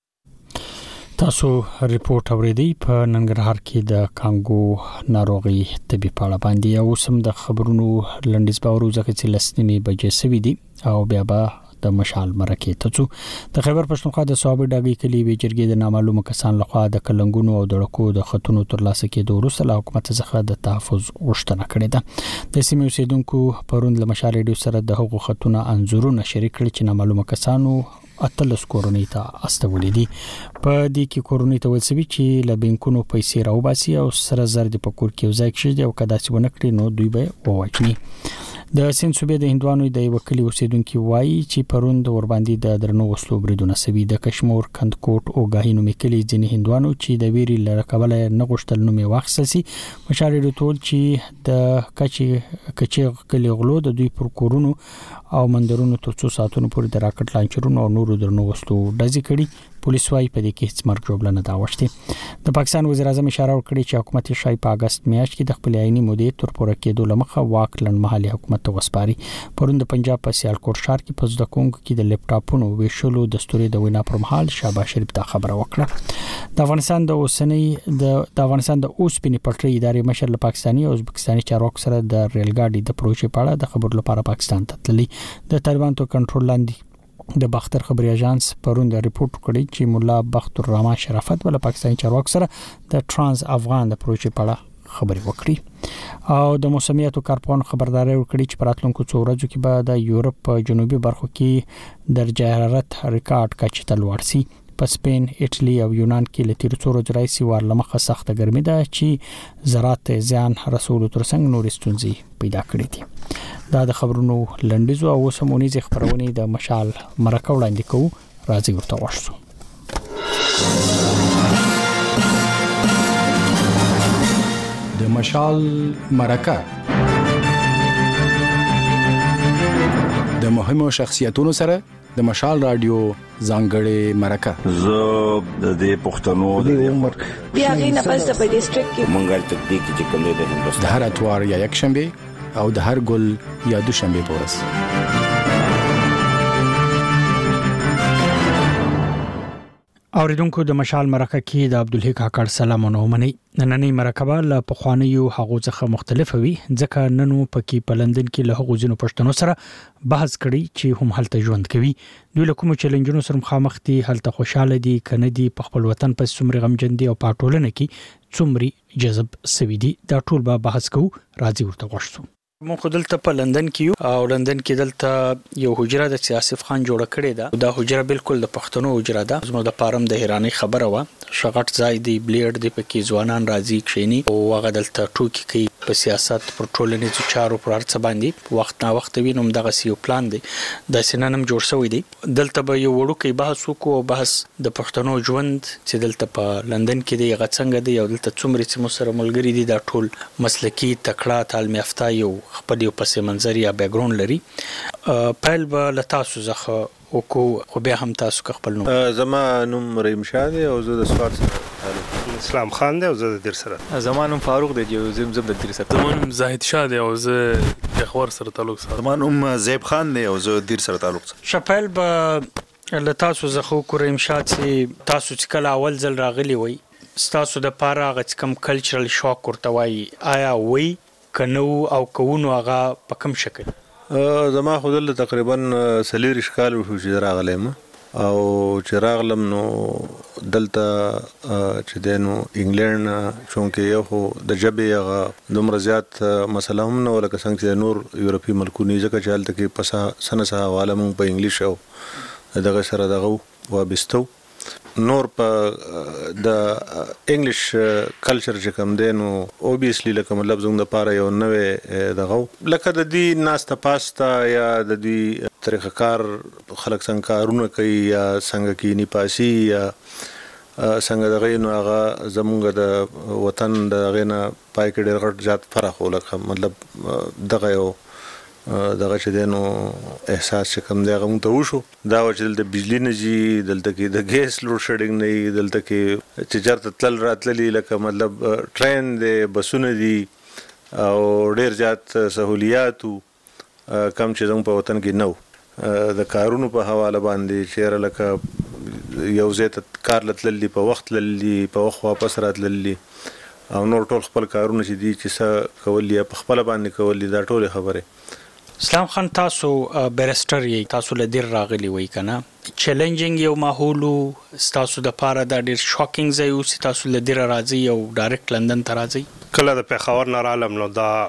تاسو ریپورت اوریدئ په ننګرهار کې د کانګو ناروغي طبي پاړه باندې او سم د خبرونو لنډیز باور ځکه چې لسنیمه بجې سوي دي او بیا به د مشال مرکه ته څو د خیبر پښتونخوا د صواب ډاګي کلی وی جرګې د نامعلومه کسان لخوا د کلنګونو او دړکو د خطونو تر لاسه کېدو وروسته له حکومت څخه د تحفظ غوښتنه کړې ده. د سیمې اوسیدونکو پروند له مشال ریډیو سره د حقوق خطونه انزورونه شریک کړي چې نامعلومه کسانو اتلس کورونی ته استولې دي. په دې کې کورونی ته وسوي چې له بانکونو پیسې راوباسي او سره زر د پکور کې ځای کړي او کدا چې ونکړي نو دوی به وواچني. د سین صوبې د هندوانو د وکیل اوسیدونکو وایي چې پروند ور باندې د درنو وسلو بریدونه سوي. د کشمور کندکوټ او غاهینو میکلي ځینې هندوانو چې د ویري لره کابل نه غوښتل نو می واخصسي مشارې ټول چې د کچې کچې کلی غلو د دوی پر کورونو او مندرونو تر څو ساعتونو پورې د راکټ لانچرونو او نورو درنو وسلو ډزې کړي. پولیس وايي په دې کې هیڅ مرګ جوړه نه دا وشته. د پاکستان وزیر اعظم اشاره وکړه چې حکومت شای په اگست میاشت کې د خپل عیني مودې تر پوره کېدو لمخه واک لنډمهالي حکومت ته وسپاري. پروند د پنجاب په سیالکوټ ښار کې په زدکونکو کې د لپټاپونو ویشلو دستوري د وینا پر مهال شهباز شریف ته خبره وکړه. د افغانستان د اوسنۍ د افغانستان د اوسپنې پټلۍ ادارې مشر له پاکستاني او ازبکستاني چارواکو سره د ریل ګاډي د پروژې په اړه د خبرو لپاره پاکستان ته تللی. د طالبانو تر کنټرول لاندې د باختر خبري اژانس پروند ریپورت کړی چې مولا بختر الرحمن شرافت ول پاکستاني چارواکو سره د ترانس افغان د پروژې په اړه خبري وکړي او د موسمیاتو کارپون خبرداري ورکړي چې پراتلونکو څو ورځو کې به د یورپ په جنوبي برخو کې درجه حرارت ریکارډ کچې ته لوړ شي. په سپین، ایټالي او یونان کې لتیر څو ورځې راځي ور لمخه سخته ګرمي ده چې زراعت زیان رسول ترڅنګ نور ستونزې پیدا کړې دي. دا د خبرونو لنډیزو او سمونیز خبرونه د مشال مرکه وړاندې کوو. راځي ورته واشو. د مشال مرکه د مهمو شخصیتونو سره د مشال رادیو ځانګړې مرکه. زه د دې پښتنو د عمر بیا غینه پس په ډیسټریکټ کې مونږه تدبیق چې کوم د هندوستان د هر اتوار یا یک شنبه او د هر ګل یا دوشنبه په ورځ. اوریدونکو د مشال مرکه کې د عبدالحق کاکړ سلامونه ومني. نننۍ مرکه له پخوانیو هغو څخه مختلفه وي ځکه نن پکې په لندن کې له هغو ځینو پښتنو سره بحث کړي چې هم هلته ژوند کوي. دوی له کوم چیلنجونو سره مخامخ دي، هلته خوشاله دي کنه دي، په خپل وطن په څومره غمجن دي او په ټولنه کې څومره جذب سوي دي. دا ټول به بحث کوو. راځي ورته وښو. مونږ دلته په لندن کې او لندن کې دلته یو حجره د آصف خان جوړه کړې ده. دا حجره بالکل د پښتنو حجره ده. زموږ د پارم د هیرانی خبره و شغټ ځای دی بلیډ دی پکې ځوانان راځي کښینی او هغه دلته ټوکی کوي په سیاست پر ټولنیزو چارو پر ارڅ باندې وخت نا وخت وینم دغه سیو پلان دی د سیننم جوړ شوی دی. دلته به یو وړوکی بحث وکړو بحث د پښتنو ژوند چې دلته په لندن کې دی هغه څنګه دی او دلته څومره چې مو سره ملګری دي دا ټول مسلکی تکړه تعلیم یافته یو خپل یو پس منظر یا بیک ګراوند لري. پهل به لتاسو زخه او کو خو به هم تاسو خپل نوم. زما نوم رحیم شاه دی او زه د سواد سره اسلام خان دی او زه د دیر سره. زما نوم فاروق دی او زه زم د دیر سره. زما نوم زاهد شاه دی او زه د خور سره تعلق سره. زما نوم زیب خان دی او زه دیر سره تعلق سره. شپل به لتاسو زخه کو رحیم شاه چې تاسو چې کله اول ځل راغلی وای تاسو د پاره غڅ کم کلچرل شوق ورته وای آیا وای کنو او کوونو هغه په کوم شکل؟ زما خو دلته تقریبا سلیری شکال وشو چې راغلم او چې راغلم نو دلته چې دینو انګلند چونکه یو خو د جبې هغه دومره زیات مسله هم نه ولکه څنګه چې نور یورپی ملکونه ځکه چې هلته کې پسه سنسه حواله مونږ په انګلیش او دغه سره دغه وابستو نور په د انګلیش کلچر چې کوم دی نو اوبویسلی لکه مطلب زموږ لپاره یو نوې دغه لکه د دې ناسته پاستا یا د دې طریقه کار خلک څنګه کارونه کوي یا څنګه کې نیپاسي یا څنګه دغه نو هغه زموږ د وطن د غینه پای کې ډېر غټ زیات فرق ولکه مطلب دغه یو دغه چې دینو احساس چې کم دی هغه مونږ ته وشو. دا و چې دلته بجلی نه جي، دلته کې د ګیس لوډ شیډینګ نه وي، دلته کې چې چېرته تلل راتللي لکه مطلب ټرین دی، بسونه دي او ډېر زیات سهولیات کم چې زموږ په وطن کې نه و. د کارونو په حواله باندې چېرې لکه یو ځای ته کار لتللي، په وخت تللي، په وخت واپس راتللي او نور ټول خپل کارونه چې دي چې څه کول یا په خپل باندې کول دا ټول خبره. اسلام خان تاسو بیرسټر یې، تاسو له دیر راغلی وای کنه، چیلنجینګ یو ماحول تاسو د پاره دا ډیر شاکینګ ځای او تاسو له دیر راځي او ډایرکټ لندن ته راځي؟ کله د پیښور نه رالم نو دا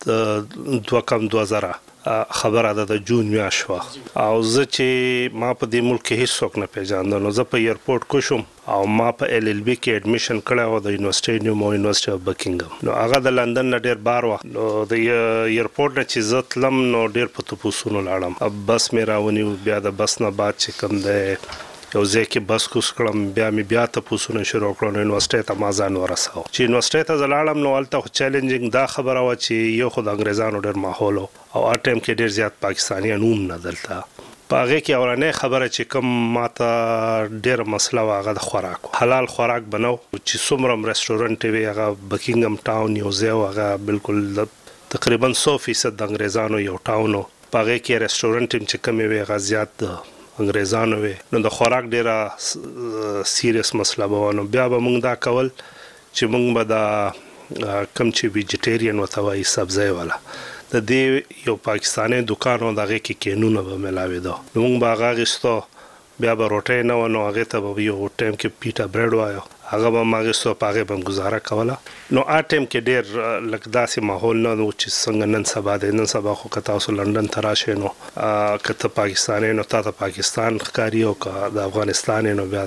د دوه کم دوه زره خبره ده د جون میاشت وا او زه چې ما په دې ملک کې هیڅ څوک نه پیژاندم نو زه په ایرپورټ کو شم او ما په ال ال بي کې اډمیشن کړی و د یونیورسيټي نیو مو یونیورسيټي اف بکینګم. نو هغه د لندن نه ډیر بار و نو د ایرپورټ نه چې زه تلم نو ډیر په تپوسونو لاړم. بس مې راونیو، بیا د بس نه بعد چې کوم دی یو ځای کې بس کوس کړم، بیا مې بیا تپوسونه شروع کړل. نو یونیورسيټي ته ما ځان ورساو. چې یونیورسيټي ته زه لاړم نو هلته چیلنجینګ دا خبره وه چې یو خو د انګریزانو ډیر ماحول او هر ټایم کې ډیر زیات پاکستانیان هم نه دلته. په هغې کې اورنۍ خبره چې کوم ماته ډېره مسله وه هغه د خوراک حلال خوراک بنو چې څومره هم رسټورنټ وي هغه بکینګم ټاون یو ځای و هغه بالکل تقریبا سو فیصد د انګریزانو یو ټاون و. په هغې کې رسټورنټ هم چې کومې وي هغه زیات د انګریزانو وي. نو د خوراک ډېره سیریس مسله به وه. نو بیا به موږ دا کول چې موږ به دا کم چې ویجیټیرین ورته وایي سبزی والا د دې یو پاکستاني دکان و د هغې کې کینونه به میلاوېده. نو موږ به هغه اخیستو، بیا به روټۍ نه وه نو هغې ته به یو ټایم کې پیټه بریډ وایو هغه به م اخیستو، په هغې به م ګزاره کوله. نو هر ټایم کې ډېر لږ داسې ماحول نه و چې څنګه نن سبا دی. نن سبا خو که تاسو لندن ته راشئ نو که ته پاکستانی نو تا ته پاکستان ښکاري او که د افغانستان نو بیا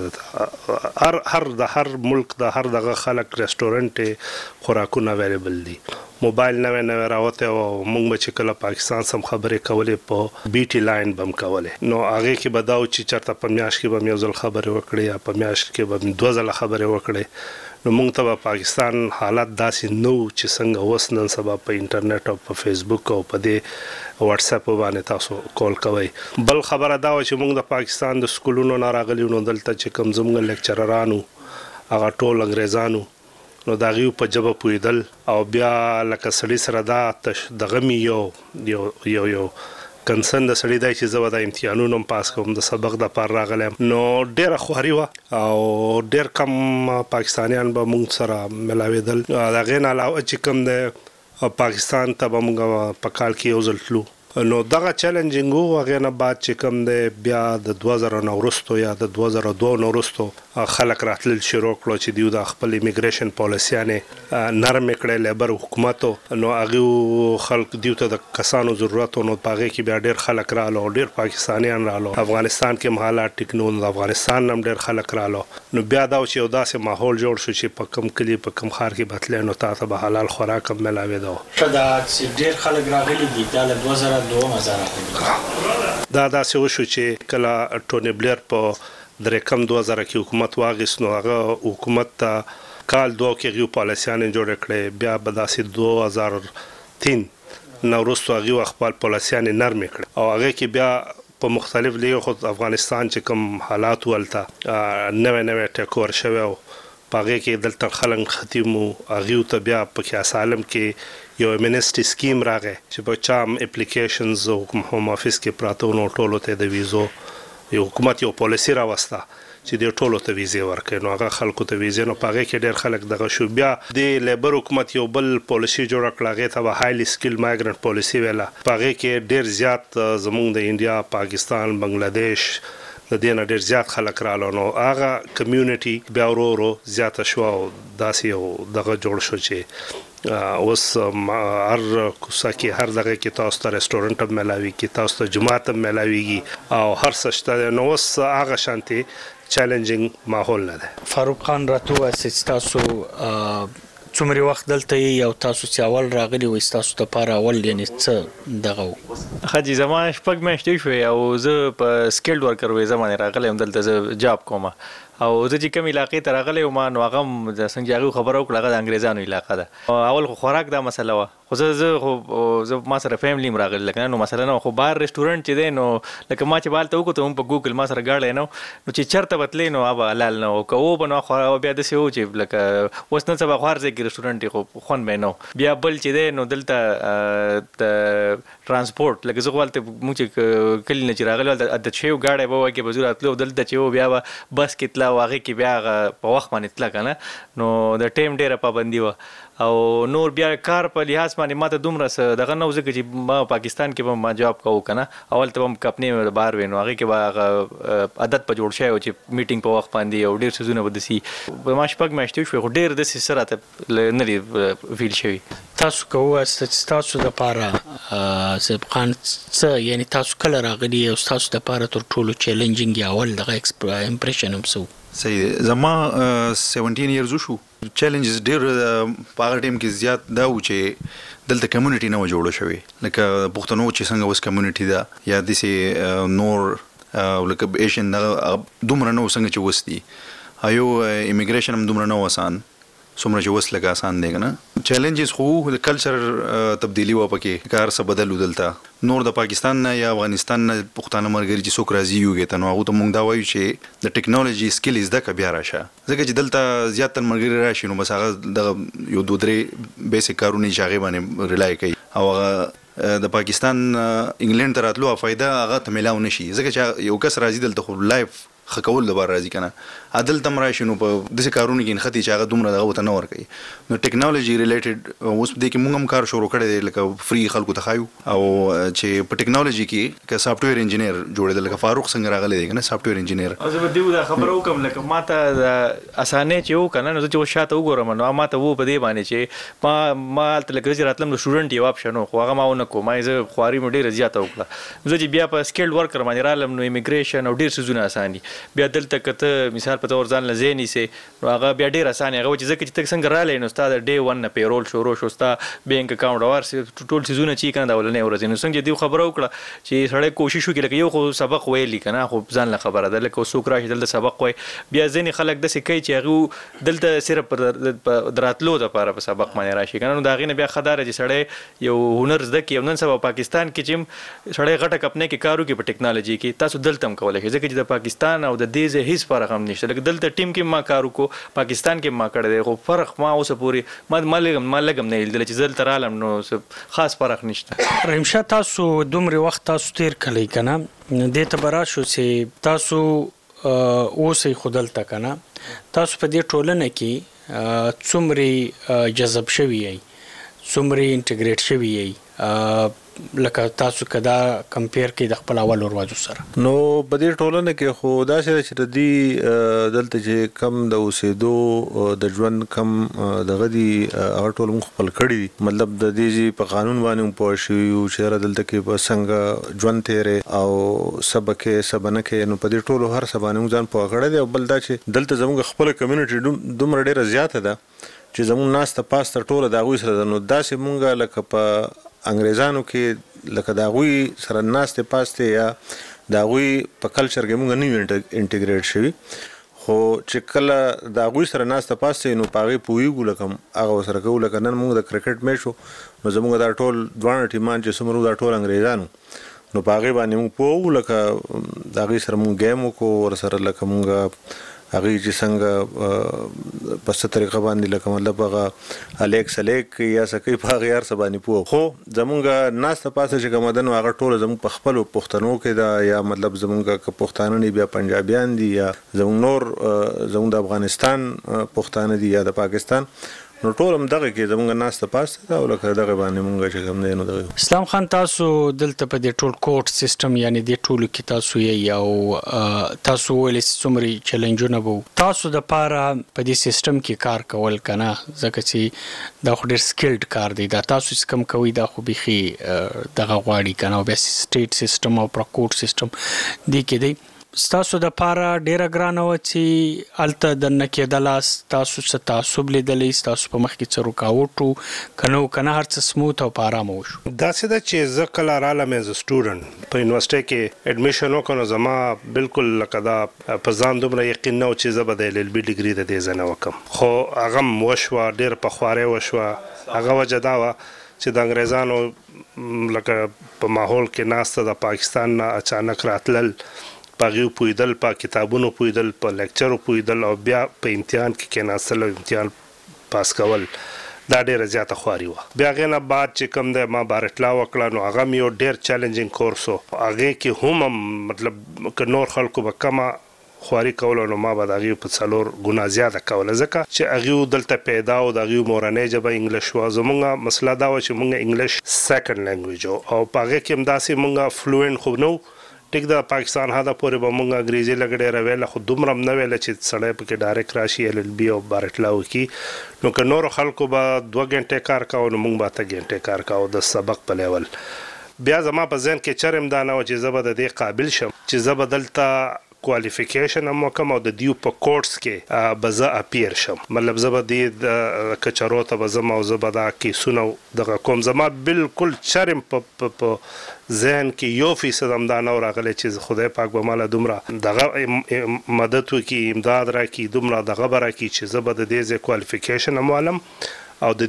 د هر هر د هر ملک د هر دغه خلک رسټورنټ خوراکونه اویلیبل دي. موبایل نوې نوې راوته او موږ به چې کله پاکستان سم خبرې کولې په بي ټي لاین به م کولې. نو هغې کې به دا و چې چېرته په میاشت کې به م یو ځل خبرې وکړې یا په میاشت کې به م دوه ځله خبرې وکړې. نو موږ ته به پاکستان حالت داسې نه و چې څنګه اوس نن سبا په انټرنیټ او په فیسبوک او په دې واتساپ باندې تاسو کول کوئ. بل خبره دا و چې موږ د پاکستان د سکولونو نه راغلي نو دلته چې کوم زموږ لیکچررانو هغه ټول انګریزانو نو د هغې په ژبه پوهېدل او بیا لکه سړي سره دا تش دغه مې یو یو یو یو کنسن د سړي دی چې زه به دا امتحانونه هم پاس کوم د سبق دپاره راغلی یم. نو ډېره خواري وه او ډېر کم پاکستانیان به موږ سره ملاوېدل. د هغې نه علاوه چې کوم دی پاکستان ته به موږ په کال کې یو ځل تلو. نو دغه چیلنجینګ و. هغې نه بعد چې کوم دی بیا د دوه زره نه وروستو یا د دوه زره دوه نه وروستو خلک راتلل شروع کړو چې دوی د خپل امیګریشن پالیسیانې نرمې کړې لیبر حکومتو. نو هغې خلک دوی ته د کسانو ضرورت و. نو په هغې کې بیا ډېر خلک رالو، ډېر پاکستانیان رالو. افغانستان کې هم حالات ټیک نه و، د افغانستان نه هم ډېر خلک رالو. نو بیا دا و چې یو داسې ماحول جوړ شو چې په کم کلي په کم ښار کې به تلې نو تا ته به حلال خوراک هم میلاوېده. ښه دا چې ډېر خلک راغلي دي دا له دوه زره دوه مزه راغلي. دا داسې وشو چې کله ټوني بلیر په درې کم دوه زره کې حکومت واخیست نو هغه حکومت ته کال دوه کې هغوی پالیسیانې جوړې کړې. بیا به داسې دوه هزار تین نه وروستو هغوی خپل پالیسیانې نرمې کړې او هغې کې بیا په مختلف لیګو خو افغانستان چې کوم حالات و هلته نوی نوی ټیک اوور شوی و. په هغې کې دلته خلک ختم و. هغوی ته بیا په اسالم کې یو امنسټي سکیم راغی چې په چا هم اپلیکیشنز او هوم افیس کې پراته و نو ټولو ته د ویزو یو حکومت یو پالیسي راوسته چې دې ټولو ته ویزې ورکړي. نو هغه خلکو ته ویزې نو په هغې کې ډېر خلک دغه شو. بیا د لیبر حکومت یو بل پالیسي جوړه کړه هغې ته به هایلی سکل مایګرنټ پالیسي ویله. په هغې کې ډېر زیات زموږ د انډیا، پاکستان، بنګلادیش د دې نه ډېر زیات خلک رالو. نو هغه کمیونټي بیا ورو ورو زیاته شوه او داسې یو دغه جوړ شو چې اوس هر کوڅه کې هر دغه کې تاسو ته رسټورنټ هم میلاویږي، تاسو ته جومات هم میلاویږي او هر څه شته. نو اوس هغه شانتې چیلنجینګ ماحول نه دی. فاروق خان راته ووایه چې تاسو څومره وخت دلته یې او تاسو چې اول راغلی وي تاسو ته لپاره اول یعنی څه دغه خاجي زما شپږ میاشتې شوې او زه په سکیلډ ورکر وې زمانه راغلی هم دلته زه جاب کوم او زه چې کوم علاقې ته راغلی وم نو هغه د څنګه هغه خبره وکړه هغه د انګریزانو علاقه ده اول خو خوراک دا مسله وه خو زه زه خو زه ما سره فیملی هم راغلی لکه نو مسله نه خو بار رسټورنټ چې دی نو لکه ما چې بالته وکړو هم په ګوګل ما سره ګاډی نه نو چې چېرته به تلې نو هغه حلال نه و که و به نو بیا داسې و چې لکه اوس نن سبا خو هر ځای کې رسټورنټ خو خوند به نه بیا بل چې دی نو دلته د ترانسپورټ لکه زه خو هلته مونږ چې کلي نه چې راغلي هلته د شیو ګاډی به وکې به زه راتلو دلته چې و بیا به بس کې تله او هغې کې بیا هغه په وخت باندې تله که نه نو د ټایم ډېره پابندي وه او نور بیا کار په لحاظ باندې ما ته دومره څه دغه نه و ځکه چې ما پاکستان کې به ما جاب کوو که نه اول ته به هم کمپنۍ بار وې نو هغې کې به هغه عادت په جوړ شوی و چې میټینګ په وخت باندې او ډېر څیزونه به داسې ما شپږ میاشتې شوې خو ډېر داسې څه راته نه دي فیل شوي تاسو که ووایاست چې ستاسو دپاره سیب خان څه یعنی تاسو کله راغلي او ستاسو دپاره تر ټولو چیلنجینګ یا اول دغه امپریشن هم څه صحیح زما سیونټین ایرز شو چیلنجز ډېر په هغه ټایم کې زیات دا و چې دلته کمیونټي نه و جوړه شوې لکه پښتنو چې څنګه اوس کمیونټي ده یا داسې نور لکه ایشین دومره نه و څنګه چې اوس دي یو امیګریشن هم دومره نه و اسان څومره چې اوس لږ اسان دی که نه چیلنجز خو د کلچر تبدیلي وه پکې کار څه بدل و دلته نور د پاکستان نه یا افغانستان نه پښتانه ملګري چې څوک راځي یوږې ته نو هغو ته مونږ دا وایو چې د ټیکنالوژي سکل زده که بیا راشه ځکه چې دلته زیاتره ملګري راشي نو بس هغه دغه یو دوه درې بیسیک کارونه چې هغې باندې ریلای کوي او هغه د پاکستان انګلینډ ته راتلو فایده هغه ته میلاو نه شي ځکه چې یو کس راځي دلته خو لایف ښه کول لپاره راځي که نه عدل ته هم راشي نو په داسې کارونو کې نښتي چې هغه دومره دغه ورته نه ورکوي نو ټیکنالوژي ریلیټډ اوس په دې کې مونږ هم کار شروع کړی دی لکه فری خلکو ته ښایو او چې په ټیکنالوژي کې که سافټویر انجینیر جوړېدل لکه فاروق څنګه راغلی دی که نه سافټویر انجینیر او زه به دې دا خبره وکړم لکه ما ته د اسانۍ چې و که نه نو زه چې اوس شاته وګورم نو ما ته و په دې باندې چې ما ما هلته لکه چې راتلم د سټوډنټ یو اپشن و خو هغه ما ونه کړو ما یې زه خواري مې ډېره زیاته وکړه زه چې بیا په سکیلډ ورکر باندې رالم نو امیګریشن او ډېر څیزونه اسان دي بیا دلته ته مثال په تور ځان لزې نیسې نو هغه بیا ډېر اسانه هغه چې ځکه چې ته څنګه رالی نو ستا د ډے ون نه پیرول شروع شو ستا بینک اکاونټ او هر ټول څیزونه چې کنه د اولنۍ ورځې نو څنګه دې خبره وکړه چې سړی کوشش وکړي لکه یو خو سبق ویلی که نه خو ځان له خبره ده لکه څوک راشي دلته سبق وایي بیا ځینې خلک داسې کوي چې هغه دلته صرف د راتلو دپاره په سبق باندې راشي که نه نو د هغې نه بیا ښه دا چې سړی یو هنر زده کړي او نن سبا پاکستان کې چې سړی غټه کمپنۍ کې کار وکړي په ټیکنالوژي کې تاسو دلته هم کولی شئ ځکه چې د پاکستان او د دې ځای هېڅ فرق هم نشته لکه دلته ټیم کې ما کار وکړو پاکستان کې ما کړی دی خو فرق ما اوسه پورې ما ما لږ ما لږ هم نه لیدلی چې زه دلته رالم نو خاص فرق نشته رحیم شاه تاسو دومره وخت تاسو تیر کړی که نه دې ته به راشو چې تاسو اوسئ خو دلته که نه تاسو په دې ټولنه کې څومره جذب شوي یئ څومره انټیګریټ شوي یئ لکه تاسو که دا کمپیر کې د خپل اول ورځو سره نو په دې ټولنه کې خو داسې ده چې د دې دلته چې کم د اوسېدو د ژوند کم دغه دي هغه ټول موږ خپل کړي دي مطلب د دې په قانون باندې هم پوه شوي یو چې دلته کې به څنګه ژوند تېرې او څه به کې څه به نه کې نو په دې ټولو هر څه باندې موږ ځان پوه کړی دی او بل دا چې دلته زموږ خپله کمیونټي دومره ډېره زیاته ده چې زموږ ناسته پاسته ټوله د هغوی سره ده نو داسې موږ لکه په انګریزانو کې لکه د هغوی سره ناستې پاستې یا د هغوی په کلچر کې موږ نه یو انټیګریټ شوي خو چې کله د هغوی سره ناسته پاستې نو په هغې پوهېږو لکه هغه ورسره کوو لکه نن موږ د کرکټ میچ و نو زموږ دا ټول دواړه ټیمان چې څومره دا ټول انګریزانو نو په هغې باندې موږ پوه وو لکه د هغوی سره موږ ګیم وکړو ورسره لکه موږ هغې چې څنګه په څه طریقه باندې لکه مطلب هغه الیک سلیک یا څه کوي په هغې هر څه باندې پوه خو زمونږ ناسته پاسته چې کومه ده نو هغه ټوله زموږ په خپلو پښتنو کې ده یا مطلب زمونږ که پښتانه نه بیا پنجابیان دي یا زموږ نور زموږ د افغانستان پښتانه دي یا د پاکستان نو ټول هم دغه کې زموږ ناسته پاسته ده او لکه دغه باندې مونږ چې کوم دی نو دغه اسلام خان تاسو دلته په دې ټول کوټ سیستم یعنی دې ټولو کې تاسو یې او تاسو ولې څومره چیلنجونه وو تاسو د پاره په دې سیستم کې کار کول کنه ځکه چې دا خو ډېر سکلډ کار دی دا تاسو چې کوم کوي دا خو بيخي دغه غواړي کنه او بیا سټیټ سیستم او پرکوټ سیستم دی کې دی ستاسو د پاره ډیره ګرانه و چې الته د نکیدلاس تاسو څه تعصب لیدلې تاسو په مخ کې څه رکاوټ کنه کنه هر څه سموث او په آرام وشو دا څه د چې زه کله رالم از سټوډنټ په یونیورسيټي کې اډمیشن وکړم زما بالکل لکه دا په ځان دومره یقین نه و چې زه به د ایل ایل بي ډیګري د دې ځنه وکم خو هغه وشوه ډیر په خواره وشوه هغه وجه دا و چې د انګريزانو لکه په ماحول کې ناسته د پاکستان نه اچانک راتلل پاغیو پویدل په کتابونو پویدل په لیکچرو پویدل او بیا په امتحان کې کېناستل او امتحان پاس کول دا ډیره زیاته خواري و بیا غنه بعد چې کوم د ما بارټلا وکړه نو هغه یو ډیر چیلنجینګ کورس و هغه کې هم مطلب ک نور خلکو به کما خواري کول نو ما به دغه په څلور ګنا زیاته کول ځکه چې هغه دلته پیدا او دغه مورانه جبه انګلیش و زمونږه مسله دا و چې مونږه انګلیش سیکنډ لینګویج او پاغه کې هم داسې مونږه فلوئنت خو نو ټیک د پاکستان هدا پورې به مونږ انګریزي لګړې راویل خو دومره نه ویل چې سړی په کې ډایرکټ راشي ال ال بي او بارټلا وکي نو که نور خلکو به دوه غنټه کار کاوه نو مونږ به ته غنټه کار کاوه د سبق په لیول بیا زما په ذهن کې چرم دانه و چې زبر د دې قابل شم چې زبر دلته کوالیفیکیشن هم وکم او د دیو په کورس کې بزه اپیر شم مطلب زبر د کچرو ته بزم او زبر د کیسونو د کوم زما بالکل چرم په ذهن کې یو فیصد هم دا نه راغلی چې خدای پاک به مال دومره دغه مدد وکي امداد راکي دومره دغه برکي چې زبر د دې کوالیفیکیشن هم علم او د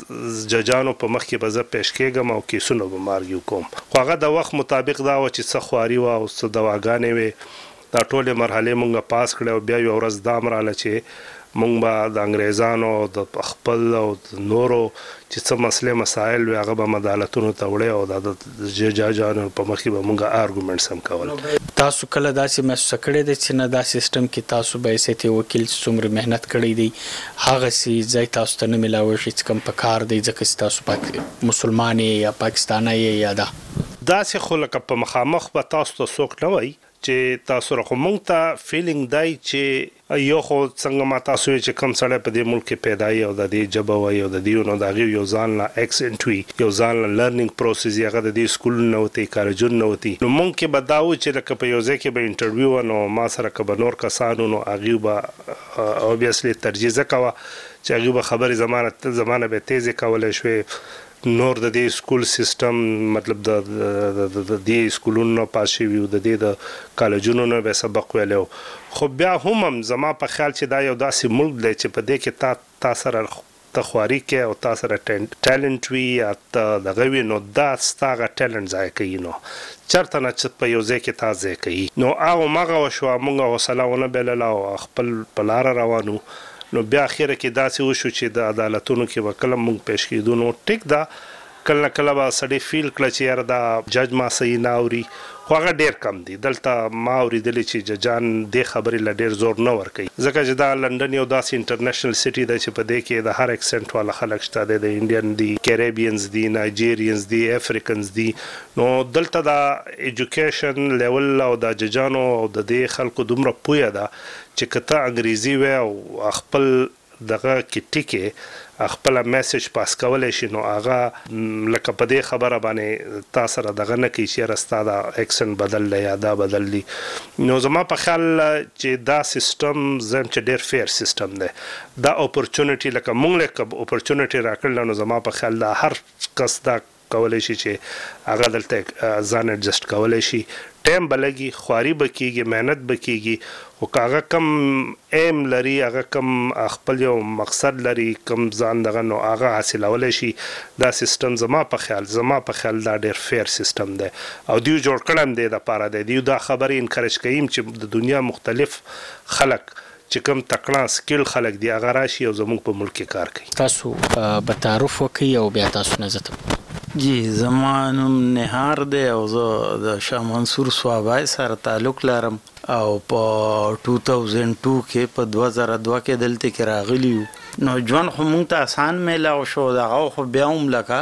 دې ججانو په مخ کې بزه پېښ کېږم او کیسونو به مارګیو کوم خو هغه د وخت مطابق دا و چې څه خواري و او څه دواګانې وي دا ټوله مرحله مونږه پاس کړو او بیا یو ورځ دا مراله چې مونږ به د انګريزانو د خپل او نورو چې څه مسله مسائل وي هغه به عدالتونو ته وړي او د ججانو په مخ کې به مونږه آرګومنټس هم کول تاسو کله داسې محسوس کړی دی چې نه دا سیستم کې تاسو به سيتي وکیل څومره مهنت کړی دی هغه سي ځای تاسو ته نه ملاوي چې کوم په کار دی ځکه تاسو پاک مسلمان یا پاکستاني یا دا داسې خلک په مخامخ به تاسو ته څوک نه وای چې تاسو راخو مونږ ته فیلینګ دی چې یو خو څنګه ما تاسو چې کوم سړی په دې ملک کې پیدا ای او د دې جبه وای او د دې نو د یو ځان لا اکسنټ وی یو ځان لا لرنینګ پروسس یې هغه د دې سکول نه وتی کالجون نه وتی نو مونږ کې بداو چې لکه په یو ځای کې به انټرویو نو ما سره کبه نور کسانو نو هغه به اوبویسلی ترجیح وکوا چې هغه به خبري زمانه زمانه به تیز کولای شوی نور د دې سکول سیستم مطلب د د دې سکولونو پاسې ویو د دې د کالجونو نه به سبق ویلو خو بیا هم زما په خیال چې دا یو داسې ملک دی چې په دې کې تا تاسو سره تخواري کې او تاسو سره ټالنت وی یا دغه وی نو دا ستاره ټالنت ځای کوي نو چرته نه چې په یو ځای کې تاسو کوي نو هغه مغه وشو مونږه وسلامونه بلل او خپل پلار روانو نو بیا اخیره کې داسې وشو چې د عدالتونو کې وکړه مونږ پېښ کېدو نو ټیک دا کله کله به سړی فیل کړ چې یار دا جج ما صحیح نه اوري خو هغه ډیر کم دی دلته ما اورېدلی چې ججان دې خبرې له ډیر زور نه ورکوي ځکه چې دا لندن یو داسې انټرنیشنل سټي دی چې په دې کې د هر اکسنټ والا خلک شته دی د انډین دی کیریبینز دی نایجیریانز دی افریکنز دی نو دلته دا ایجوکیشن لیول او د ججانو او د دې خلکو دومره پوهه ده چې کته انګریزي وي او خپل دغه کې ټیکه خپل میسج پاس کولای شي نو هغه لکه په دې خبره باندې تاسو سره دغه نه کې چې راستا دا اکشن بدل دی یا دا بدل دی نو زما په خیال چې دا سیستم زم چې ډیر فیر سیستم دی دا اپورتونټی لکه مونږ له اپورتونټی راکړل نو زما په خیال دا هر کس دا کولای شي چې هغه دلته ځان اډجسټ کولای شي ټیم بلګي خواري بکیږي مهنت بکیږي او کاغه کم ایم لري هغه کم خپل یو مقصد لري کم ځان دغه نو هغه حاصلولای شي دا سیستم زما په خیال زما په خیال دا ډیر فیر سیستم دی او دیو جوړ کړم دی د پاره دی دیو دا خبرې انکریج کوي چې د دنیا مختلف خلک چې کوم تکړه سکیل خلک دی هغه راشي او زموږ په ملک کې کار کوي تاسو به تعارف وکي او بیا تاسو نه زته جی زمانم نهار دی او زه د شاه منصور صوابای سره تعلق لرم او په دوه هزار دوه کې په دوه زره دوه کې دلته کې راغلی نو ځوان خو مونږ ته آسان میلاو شو دغه خو بیا هم لکه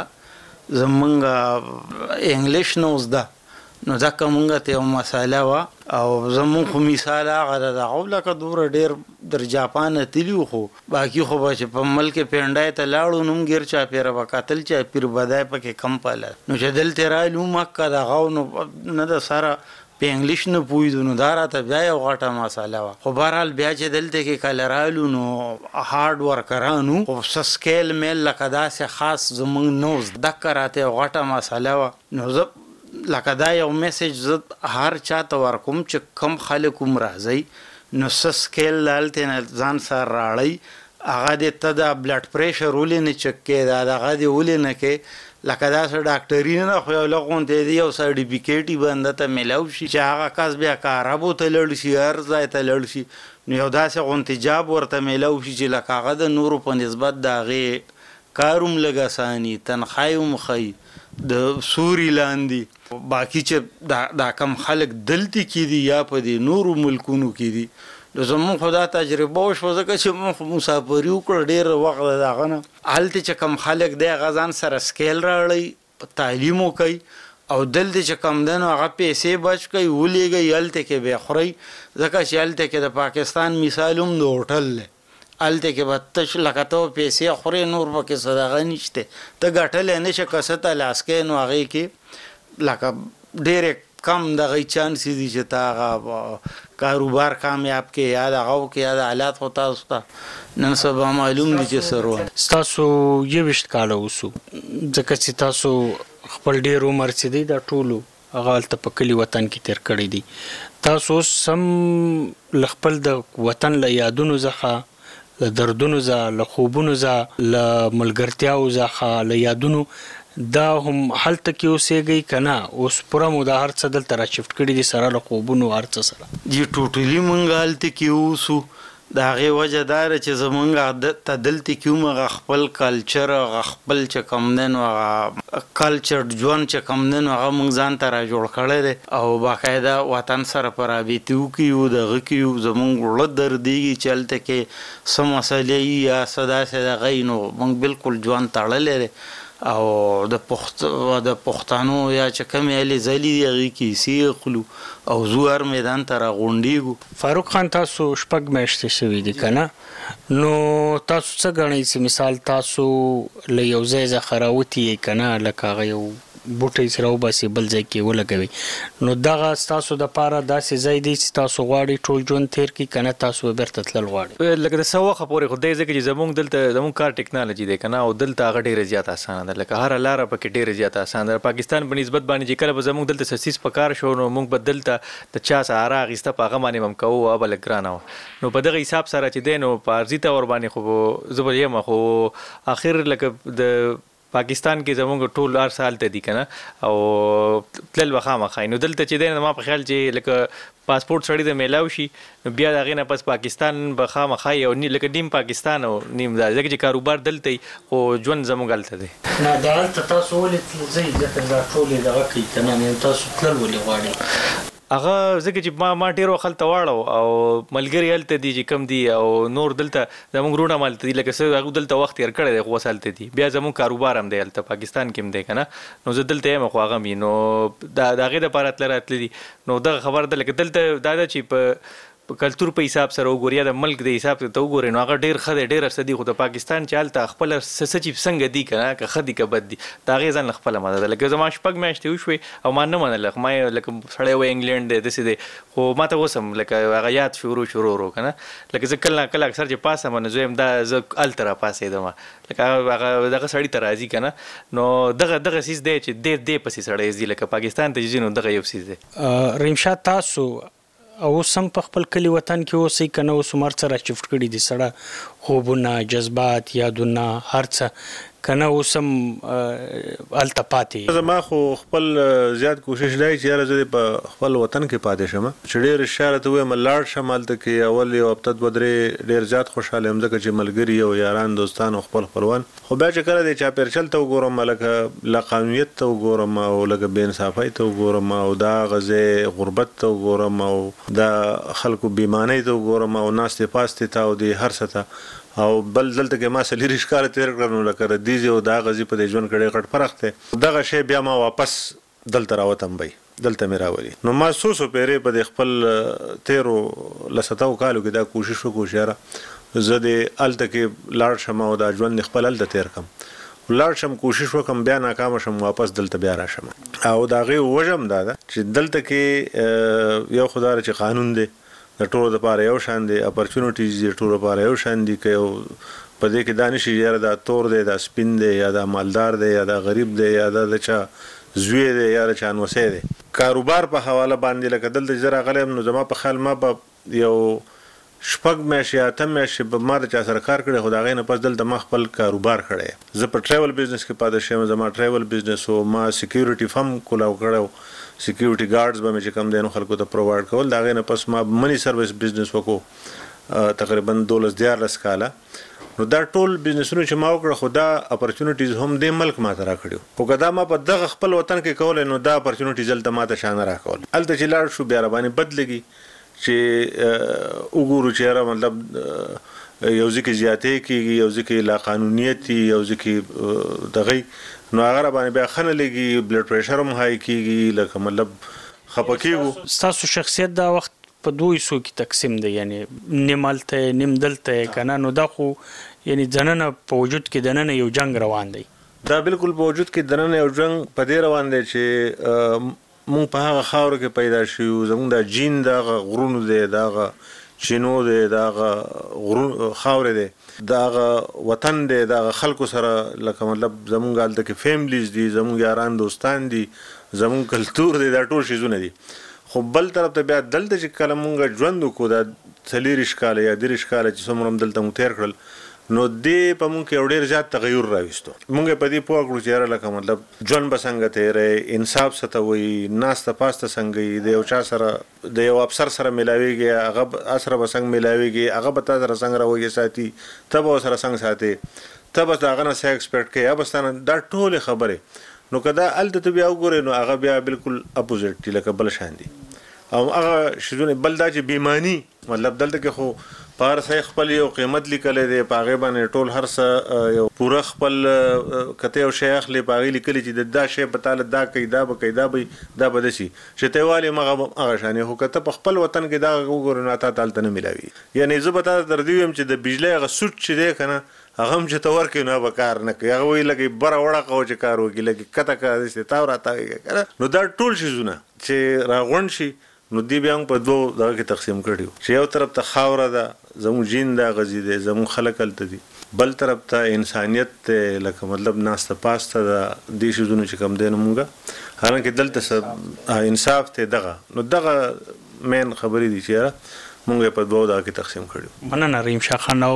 زمونږ انګلیش نو زده نو ځکه مونږ ته یو مساله وه او زمونږ خو مثال هغه د دغه لکه دومره ډېر در جاپان تلیو خو باقي خو به په ملک پینډای ته لاړو نوم غیر چا پیر وکاتل چا پیر بدای پکې کم پاله نو چې دلته رالو مکه دا غو نو نه د سره په انګلیش نه پویدو نو دا راته بیا یو غټه مساله وه خو بهرحال بیا چې دلته کې کله رالو نو هارډ ورکرانو خو سکیل میل لکه داسې خاص زمونږ نوز دکه راته یو غټه مساله وه نو زه لکه دا یو میسیج زه هر چاته ورکوم چې کم خلک هم راځئ نو څه سکیل دلته نه ځان سره راړئ هغه دې ته د بلډ پریشر ولې نه چک کې دا دغه دې ولې نه کې لکه داسې ډاکټري نه خو یو لږ غونډې دی یو سرټیفیکیټ یې بنده ته میلاو شي چې هغه کس بیا کارابو ته لاړ شي هر ځای ته لاړ شي نو یو داسې غونډې جاب ورته میلاو شي چې لکه هغه د نورو په نسبت د هغې کار هم لږ اساني تنخواه یې هم ښایي د سوري لاندې باقي چې دا دا کم خلک دلته کې دي یا په دې نورو ملکونو کې دي نو زمونږ خو دا تجربه وشوه ځکه چې مونږ مسافري وکړه ډېر وخت د هغه نه هلته چې کم خلک دی هغه ځان سره سکیل راوړئ تعلیم وکوئ او دلته چې کم دی نو هغه پیسې بچ کوئ ولېږئ هلته کې بیا خورئ ځکه چې هلته کې د پاکستان مثال هم د هوټل دی هلته کې به تش لکه ته پیسې خورې نور پکې څه دغه نشته ته ګټلی نه شې که څه ته لاس کوې نو هغې کې لکه ډېرې کم دغه چانس دي چې تا هغه کاروبار کامیاب کې یا دغه وکړې یا د حالات خو تاسو ته نن سبا معلوم دي چې څه روان ستاسو یوویشت کاله وسو ځکه چې تاسو خپل ډېر عمر چې دی دا ټولو هغه هلته په کلي وطن کې تېر کړی دي تاسو اوس هم له خپل د وطن له یادونو څخه له دردونو څخه له خوبونو څخه له ملګرتیاو څخه له یادونو دا هم هلته کې اوسېږئ که نه اوس پوره مو دا هر څه دلته را شفټ کړي دي سره له خوبونو هر څه سره جی ټوټلي مونږ هلته کې اوسو د هغې وجه دا ده چې زمونږ ته دلته کې هم هغه خپل کلچر هغه خپل چې کوم دی نو هغه کلچر ژوند چې کوم دی نو هغه مونږ ځان ته را جوړ کړی دی او باقاعده وطن سره په رابطې کې یو دغه کې یو زمونږ زړه دردېږي چې هلته کې څه مسلې وي یا څه داسې دغه وي نو مونږ بالکل ژوند تړلی دی او د پخت د پښتنو یا چې کومې هلې ځلې دي هغې کې حصې اخلو او زو هر میدان ته راغونډېږو فاروق خان تاسو شپږ میاشتې شوي دي که نه نو تاسو څه ګڼئ چې مثال تاسو له یو ځای څخه راوتي یئ که نه لکه هغه یو بوټی چې راوباسي بل ځای کې ولګوئ نو دغه ستاسو دپاره داسې ځای دی چې تاسو غواړئ ټول ژوند تېر کړي که نه تاسو به بیرته تلل غواړئ لکه د څه وخته پورې خو دی ځکه چې زمونږ دلته زمونږ کار ټیکنالوجي دی که نه او دلته هغه ډېره زیاته اسانه ده لکه هره لاره پکې ډېره زیاته اسانه ده پاکستان په نسبت باندې چې کله به زمونږ دلته څه څیز په کار شو نو موږ به دلته د چا سهاره اخیسته په هغه باندې به هم کوو هغه به لږ ګرانه وه نو په دغه حساب سره چې دی نو په عرضي طور باندې خو زه به یم خو اخر لکه د پاکستان کې زمونږ ټول هر څه هلته دي که نه او تلل به خامخا نو دلته چې دی نو ما په خیال چې لکه پاسپورټ سړي ته میلاو شي نو بیا د هغې نه پس پاکستان به خامخا او لکه نیم پاکستان او نیم دا ځکه چې کاروبار دلته وي خو ژوند زموږ هلته دی نه دا هلته تاسو ولې ځئ ځکه دا ټولې دغه کوي که نه تاسو تلل ولې غواړئ هغه ځکه چې ما ما ډېر وخت هلته واړو او ملګري هلته دي چې کم دي او نور دلته زموږ وروڼه هم هلته دي لکه څه هغوی دلته وخت تېر کړی دی خو اوس هلته دي بیا زموږ کاروبار هم دی هلته پاکستان کې هم دی که نه نو زه دلته یم خو هغه هم وي نو دا د هغې دپاره تله راتله دي نو دغه خبره ده لکه دلته دا ده چې په په کلتور په حساب سره وګوري یا د ملک د حساب ته وګوري نو هغه ډېر ښه دی ډېر ښه دي خو د پاکستان چې هلته خپله څه چې څنګه دي که نه که ښه دي که بد دي د هغې ځان له خپله مزه ده لکه زما شپږ میاشتې وشوې او ما نه منله ما لکه سړی وایي انګلینډ دی داسې دی خو ما ته اوس هم لکه هغه یاد شروع شروع ورو که نه لکه زه کله کله اکثر چې پاسم نو زه یم دا زه هلته راپاڅېدم لکه هغه دغه سړي ته راځي که نه نو دغه دغه څیز دی چې دې دې پسې سړی ځي لکه پاکستان ته چې ځي نو دغه یو څیز دی رحیم شاه تاسو او اوس هم په خپل کلي وطن کې اوسئ که نه اوس عمر څه را شفټ کړي دي سړه خوبونه جذبات یادونه هر څه که نه اوس هم هلته پاتې زما خو خپل زیات کوشش دی چې یاره زه په خپل وطن کې پاتې شم چې ډېر اشاره ته ووایم لاړ شم هلته کې اول یو هفته دوه درې ډېر زیات خوشحاله یم ځکه چې ملګري او یاران دوستان او خپل خپلوان خو بیا چې کله دی چاپېرچل ته وګورم لکه لاقانونیت ته وګورم او لکه بې انصافۍ ته وګورم او دا غځې غربت ته وګورم او دا خلکو بیمانۍ ته وګورم او ناستې پاستې ته او د هر څه ته او بل دلته کې ما څلېرویشت کاله تېر کړل نو لکه ردیځې او دا غځي په دې ژوند کې ډېر غټ فرق دی دغه شی بیا ما واپس دلته راوتم بی دلته مې راولي. نو ما څو څو پیرې په د خپل تیرو لساتو کالو کې دا کوشش وکړو چې زه د هلته کې لاړ شم او دا ژوند خپل هلته تیر کړم. لاړ شم کوشش وکم بیا ناکامه شم واپس دلته بیا راشم. او د هغې وجه هم دا ده چې دلته کې یو خو دا چې قانون دی د ټولو دپاره یو شان دی، اپرچونټیز د ټولو دپاره یو شان دي. که یو په دې کې دا نشي یاره دا تور دی، دا سپین دی، یا دا مالدار دی، یا دا غریب دی، یا دا د چا زوی دی، یا د چا نوسی دی. کاروبار په حواله باندې لکه دلته چې زه راغلی یم نو زما په خیال ما به یو شپږ میاشتې یا اته میاشتې به ما د چا سره کار کړی، خو د هغې نه پس دلته ما خپل کاروبار کړی. زه په ټریول بزنس کې پاتې شوی یم، زما ټریول بزنس و، ما سیکیورټي فم کولاو کړی، سیکیورټي ګارډز به مې چې کوم دی نو خلکو ته پرووایډ کول. د هغې نه پس ما منی سروس بزنس وکړو تقریبا دولس دیارلس کاله. نو دا ټول بزنسونه چې ما وکړه خو دا اپرچونټیز هم دې ملک ما ته راکړي. خو که دا ما په دغه خپل وطن کې کولی نو دا اپرچونټیز هلته ما ته شانه راکول. هلته چې لاړ شو بیا راباندې بد لګي چې وګورو چې یاره مطلب یو ځای کې زیاتې کېږي، یو ځای کې لا قانونیت وي، یو ځای کې دغی نو هغه راباندې بیا ښه نه لګي، بلډ پریشر هم های کېږي، لکه مطلب خفه کېږو. ستاسو شخصیت دا وخت په دوه حصو کې تقسیم دی، یعنی نیم هلته نیم دلته که نه، نو دا خو یعنی دننه په وجود کې دننه یو جنگ روان دی. دا بالکل په وجود کې دننه یو جنگ په دې روان دی چې مونږ په هغه خاورو کې پیدا شو، زمونږ دا جین دغه غرونو دی، دغه چینو دی، دغه غرونو خاورې دی، دغه وطن دی، دغه خلکو سره لکه مطلب زمونږ هلته کې فیملیز دي، زمونږ یاران دوستان دي، زمونږ کلتور دی، دا ټول شیزونه دي. خو بل طرف ته بیا دلته چې کله مونږ ژوند وکړو دا څلېرویشت کاله یا دېرش کاله چې څومره هم دلته مو تېر کړل نو دې په مونږ کې یو ډېر زیات تغیر راوستو. مونږ په دې پوه کړو چې یاره لکه مطلب ژوند به څنګه تېری، انصاف څه ته وایي، ناسته پاسته څنګه وي، د یو چا سره د یو افسر سره میلاویږي، هغه سره به څنګه میلاویږي، هغه به تا سره څنګه رویه ساتي، ته به ورسره څنګه ساتې، ته به د هغه نه څه ایکسپیکټ کوې، یا به ستا نه دا ټولې خبرې. نو که دا هلته ته بیا وګورې نو هغه بیا بالکل اپوزیټ دي، لکه بل شان دي. او هغه شیزونه بل دا چې بېماني مطلب دلته کې خو په هر ځای خپل یو قیمت لیکلی دی، په هغې باندې ټول هر څه یو پوره خپل که ته یو شی اخلې په هغې لیکلي چې دا شی به تاله دا کوي، دا به کوي، دا به دا به داسي چې ته یې والې هغه هغه شان. خو که ته په خپل وطن کې دا وګورې نو تا ته هلته نه میلاوي. یعنې زه به تا ته در دې ویم چې د بجلۍ هغه سوټ چې دی که نه هغه هم چې ته ورکوې نو هغه به کار نه کوي، هغه وایي لکه بره وړه کوه چې کار وکړي، لکه کته که داسې تاو راتاوېږه که نه. نو دا ټول شیزونه چې راغونډ شي نو دی بیا په دوه دغه کې تقسیم کړي چې یو طرف ته خاوره ده، زموږ جین دا غزي دی، زموږ خلک هلته دي، بل طرف ته انسانیت دی، لکه مطلب ناسته پاسته ده، دې شیزونو چې کوم دی نو مونږه حالانکه دلته انصاف دی دغه. نو دغه مین خبرې دي چې یاره مونږ په دوه دغه کې تقسیم کړي. مننه رحیم شاه خان.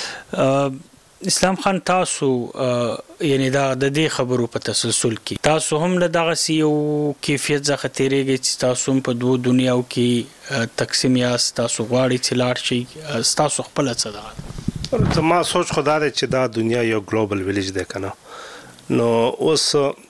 او اسلام خان تاسو یعنی دا د دې خبرو په تسلسل کې تاسو هم له دغه یو کیفیت څخه تیریږئ چې تاسو هم په دوه دنیاو کې تقسیم یاست، تاسو غواړئ چې لاړ شئ، ستاسو خپله څه دغه؟ زما سوچ خو دا دی چې دا دنیا یو ګلوبل ویلیج دی که نه. نو اوس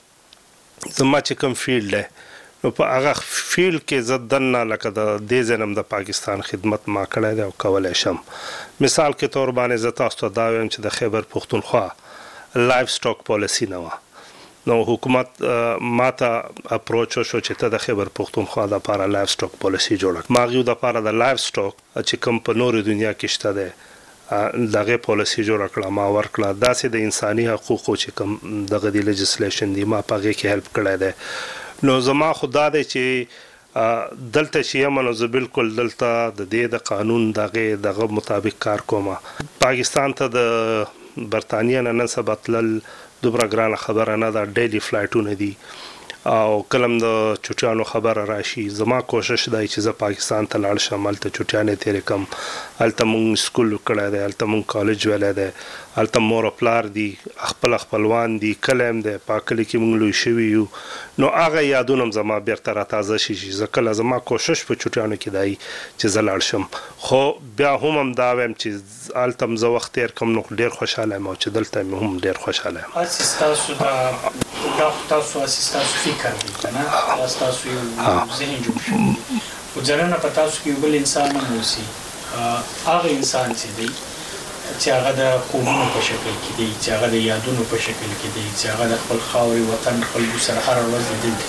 زما چې کوم فیلډ دی نو په هغه فیلډ کې زه دننه لکه د دې ځای نه هم د پاکستان خدمت ما کړی دی او کولی شم. مثال کې طور باندې زه تاسو ته دا وایم چې د خیبر پښتونخوا لایف سټاک پالیسي نه وه، نو حکومت ما ته اپروچ وشو چې ته د خیبر پښتونخوا دپاره لایف سټاک پالیسي جوړه کړه. ما هغوی دپاره د لایف سټاک چې کوم په نورې دنیا کې شته دی د هغې پالیسي جوړه کړه، ما ورکړه. داسې د انساني حقوقو چې کوم دغه د لیجسلیشن دی ما په هغې کې هیلپ کړی دی. نو زما خو دا دی چې دلته چې یم نو زه بالکل دلته د دې د قانون دغې دغه مطابق کار کوم. پاکستان ته د برطانیه نه نن سبا تلل دومره ګرانه خبره نه ده، ډیلی فلایټونه دي او کله هم د چوټیانو خبره راشي. زما کوشش دی چې زه پاکستان ته لاړ شم، هلته چوټیانې تېرې کړم، هلته مونږ سکول کړی دی، هلته مونږ کالج ویلی دی، هلته مور او پلار دي، خپل خپلوان دي، کلی هم دی، په کلي کې مونږ لوی شوي یو. نو هغه یادونه هم زما بیرته راتازه شي چې زه کله زما کوشش په چوټیانو کې دی چې زه لاړ شم. خو بیا هم هم دا وایم چې هلته هم زه وخت تېر کړم نو ډېر خوشحاله یم او چې دلته مې هم ډېر خوشحاله یم. هسې ستاسو دا دا خو تاسو هسې ستاسو فکر دی که نه، دا ستاسو یو ذهن جوړ شوی دی. خو ځننه په تاسو کې یو بل انسان هم اوسي، هغه انسان چې دی چې هغه د خوبونو په شکل کې دی، چې هغه د یادونو په شکل کې دی، چې هغه د خپل خاورې وطن خلکو سره هره ورځ لیدل،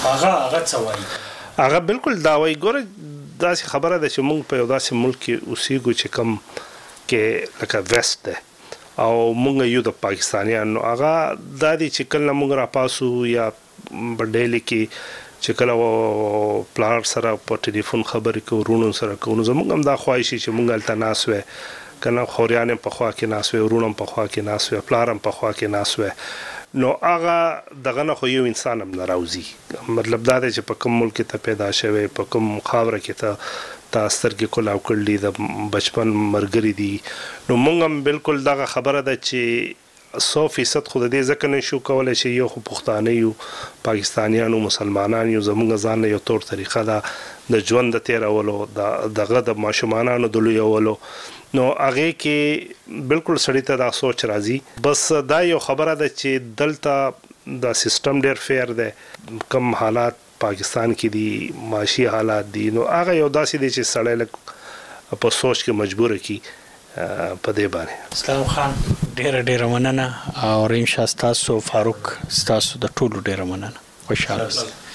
هغه هغه څه وایي هغه بالکل دا وایي ګوره داسې خبره ده چې موږ په یو داسې ملک کې اوسېږو چې کم کې لکه ویسټ ده او موږ یو د پاکستانیانو هغه دا دي چې کله موږ را پاسو یا بډېلې کې چې کله پلار سره په ټلیفون خبرې کوو ورونو سره کوو نو زموږ هم دا خواهش چې موږ هلته ناست وی کنه خوریان په خوا کې ناست وی ورونو په خوا کې ناست وی پلار هم په خوا کې ناست وی نو هغه دغه نه خو یو انسان هم نه راوځي مطلب دا دی چې په کوم ملک ته پیدا شوی په کوم خاوره کې ته تا سترګې کولاو کړلي د بچپن مرګري دي نو موږ هم بالکل دغه خبره ده چې سو فیصد خو د دې ځکه نه شو کولی چې یو خو پښتانه یو پاکستانیانو مسلمانان یو زموږ ځان نه یو طور طریقه ده د ژوند د تېرولو دغه د ماشومانانو د لویولو نو هغې کې بالکل سړي ته دا سوچ راځي بس دا یو خبره ده چې دلته دا سیستم ډېر فیر دی کم حالات پاکستان کې دي معاشي حالات دي نو هغه یو داسې دی چې سړی لږ په سوچ کې مجبوره کی په دې باندې اسلام خان ډېر ډېر مننه او ریم شاه تاسو فاروق تاسو د ټولو ډېر مننه خوشاله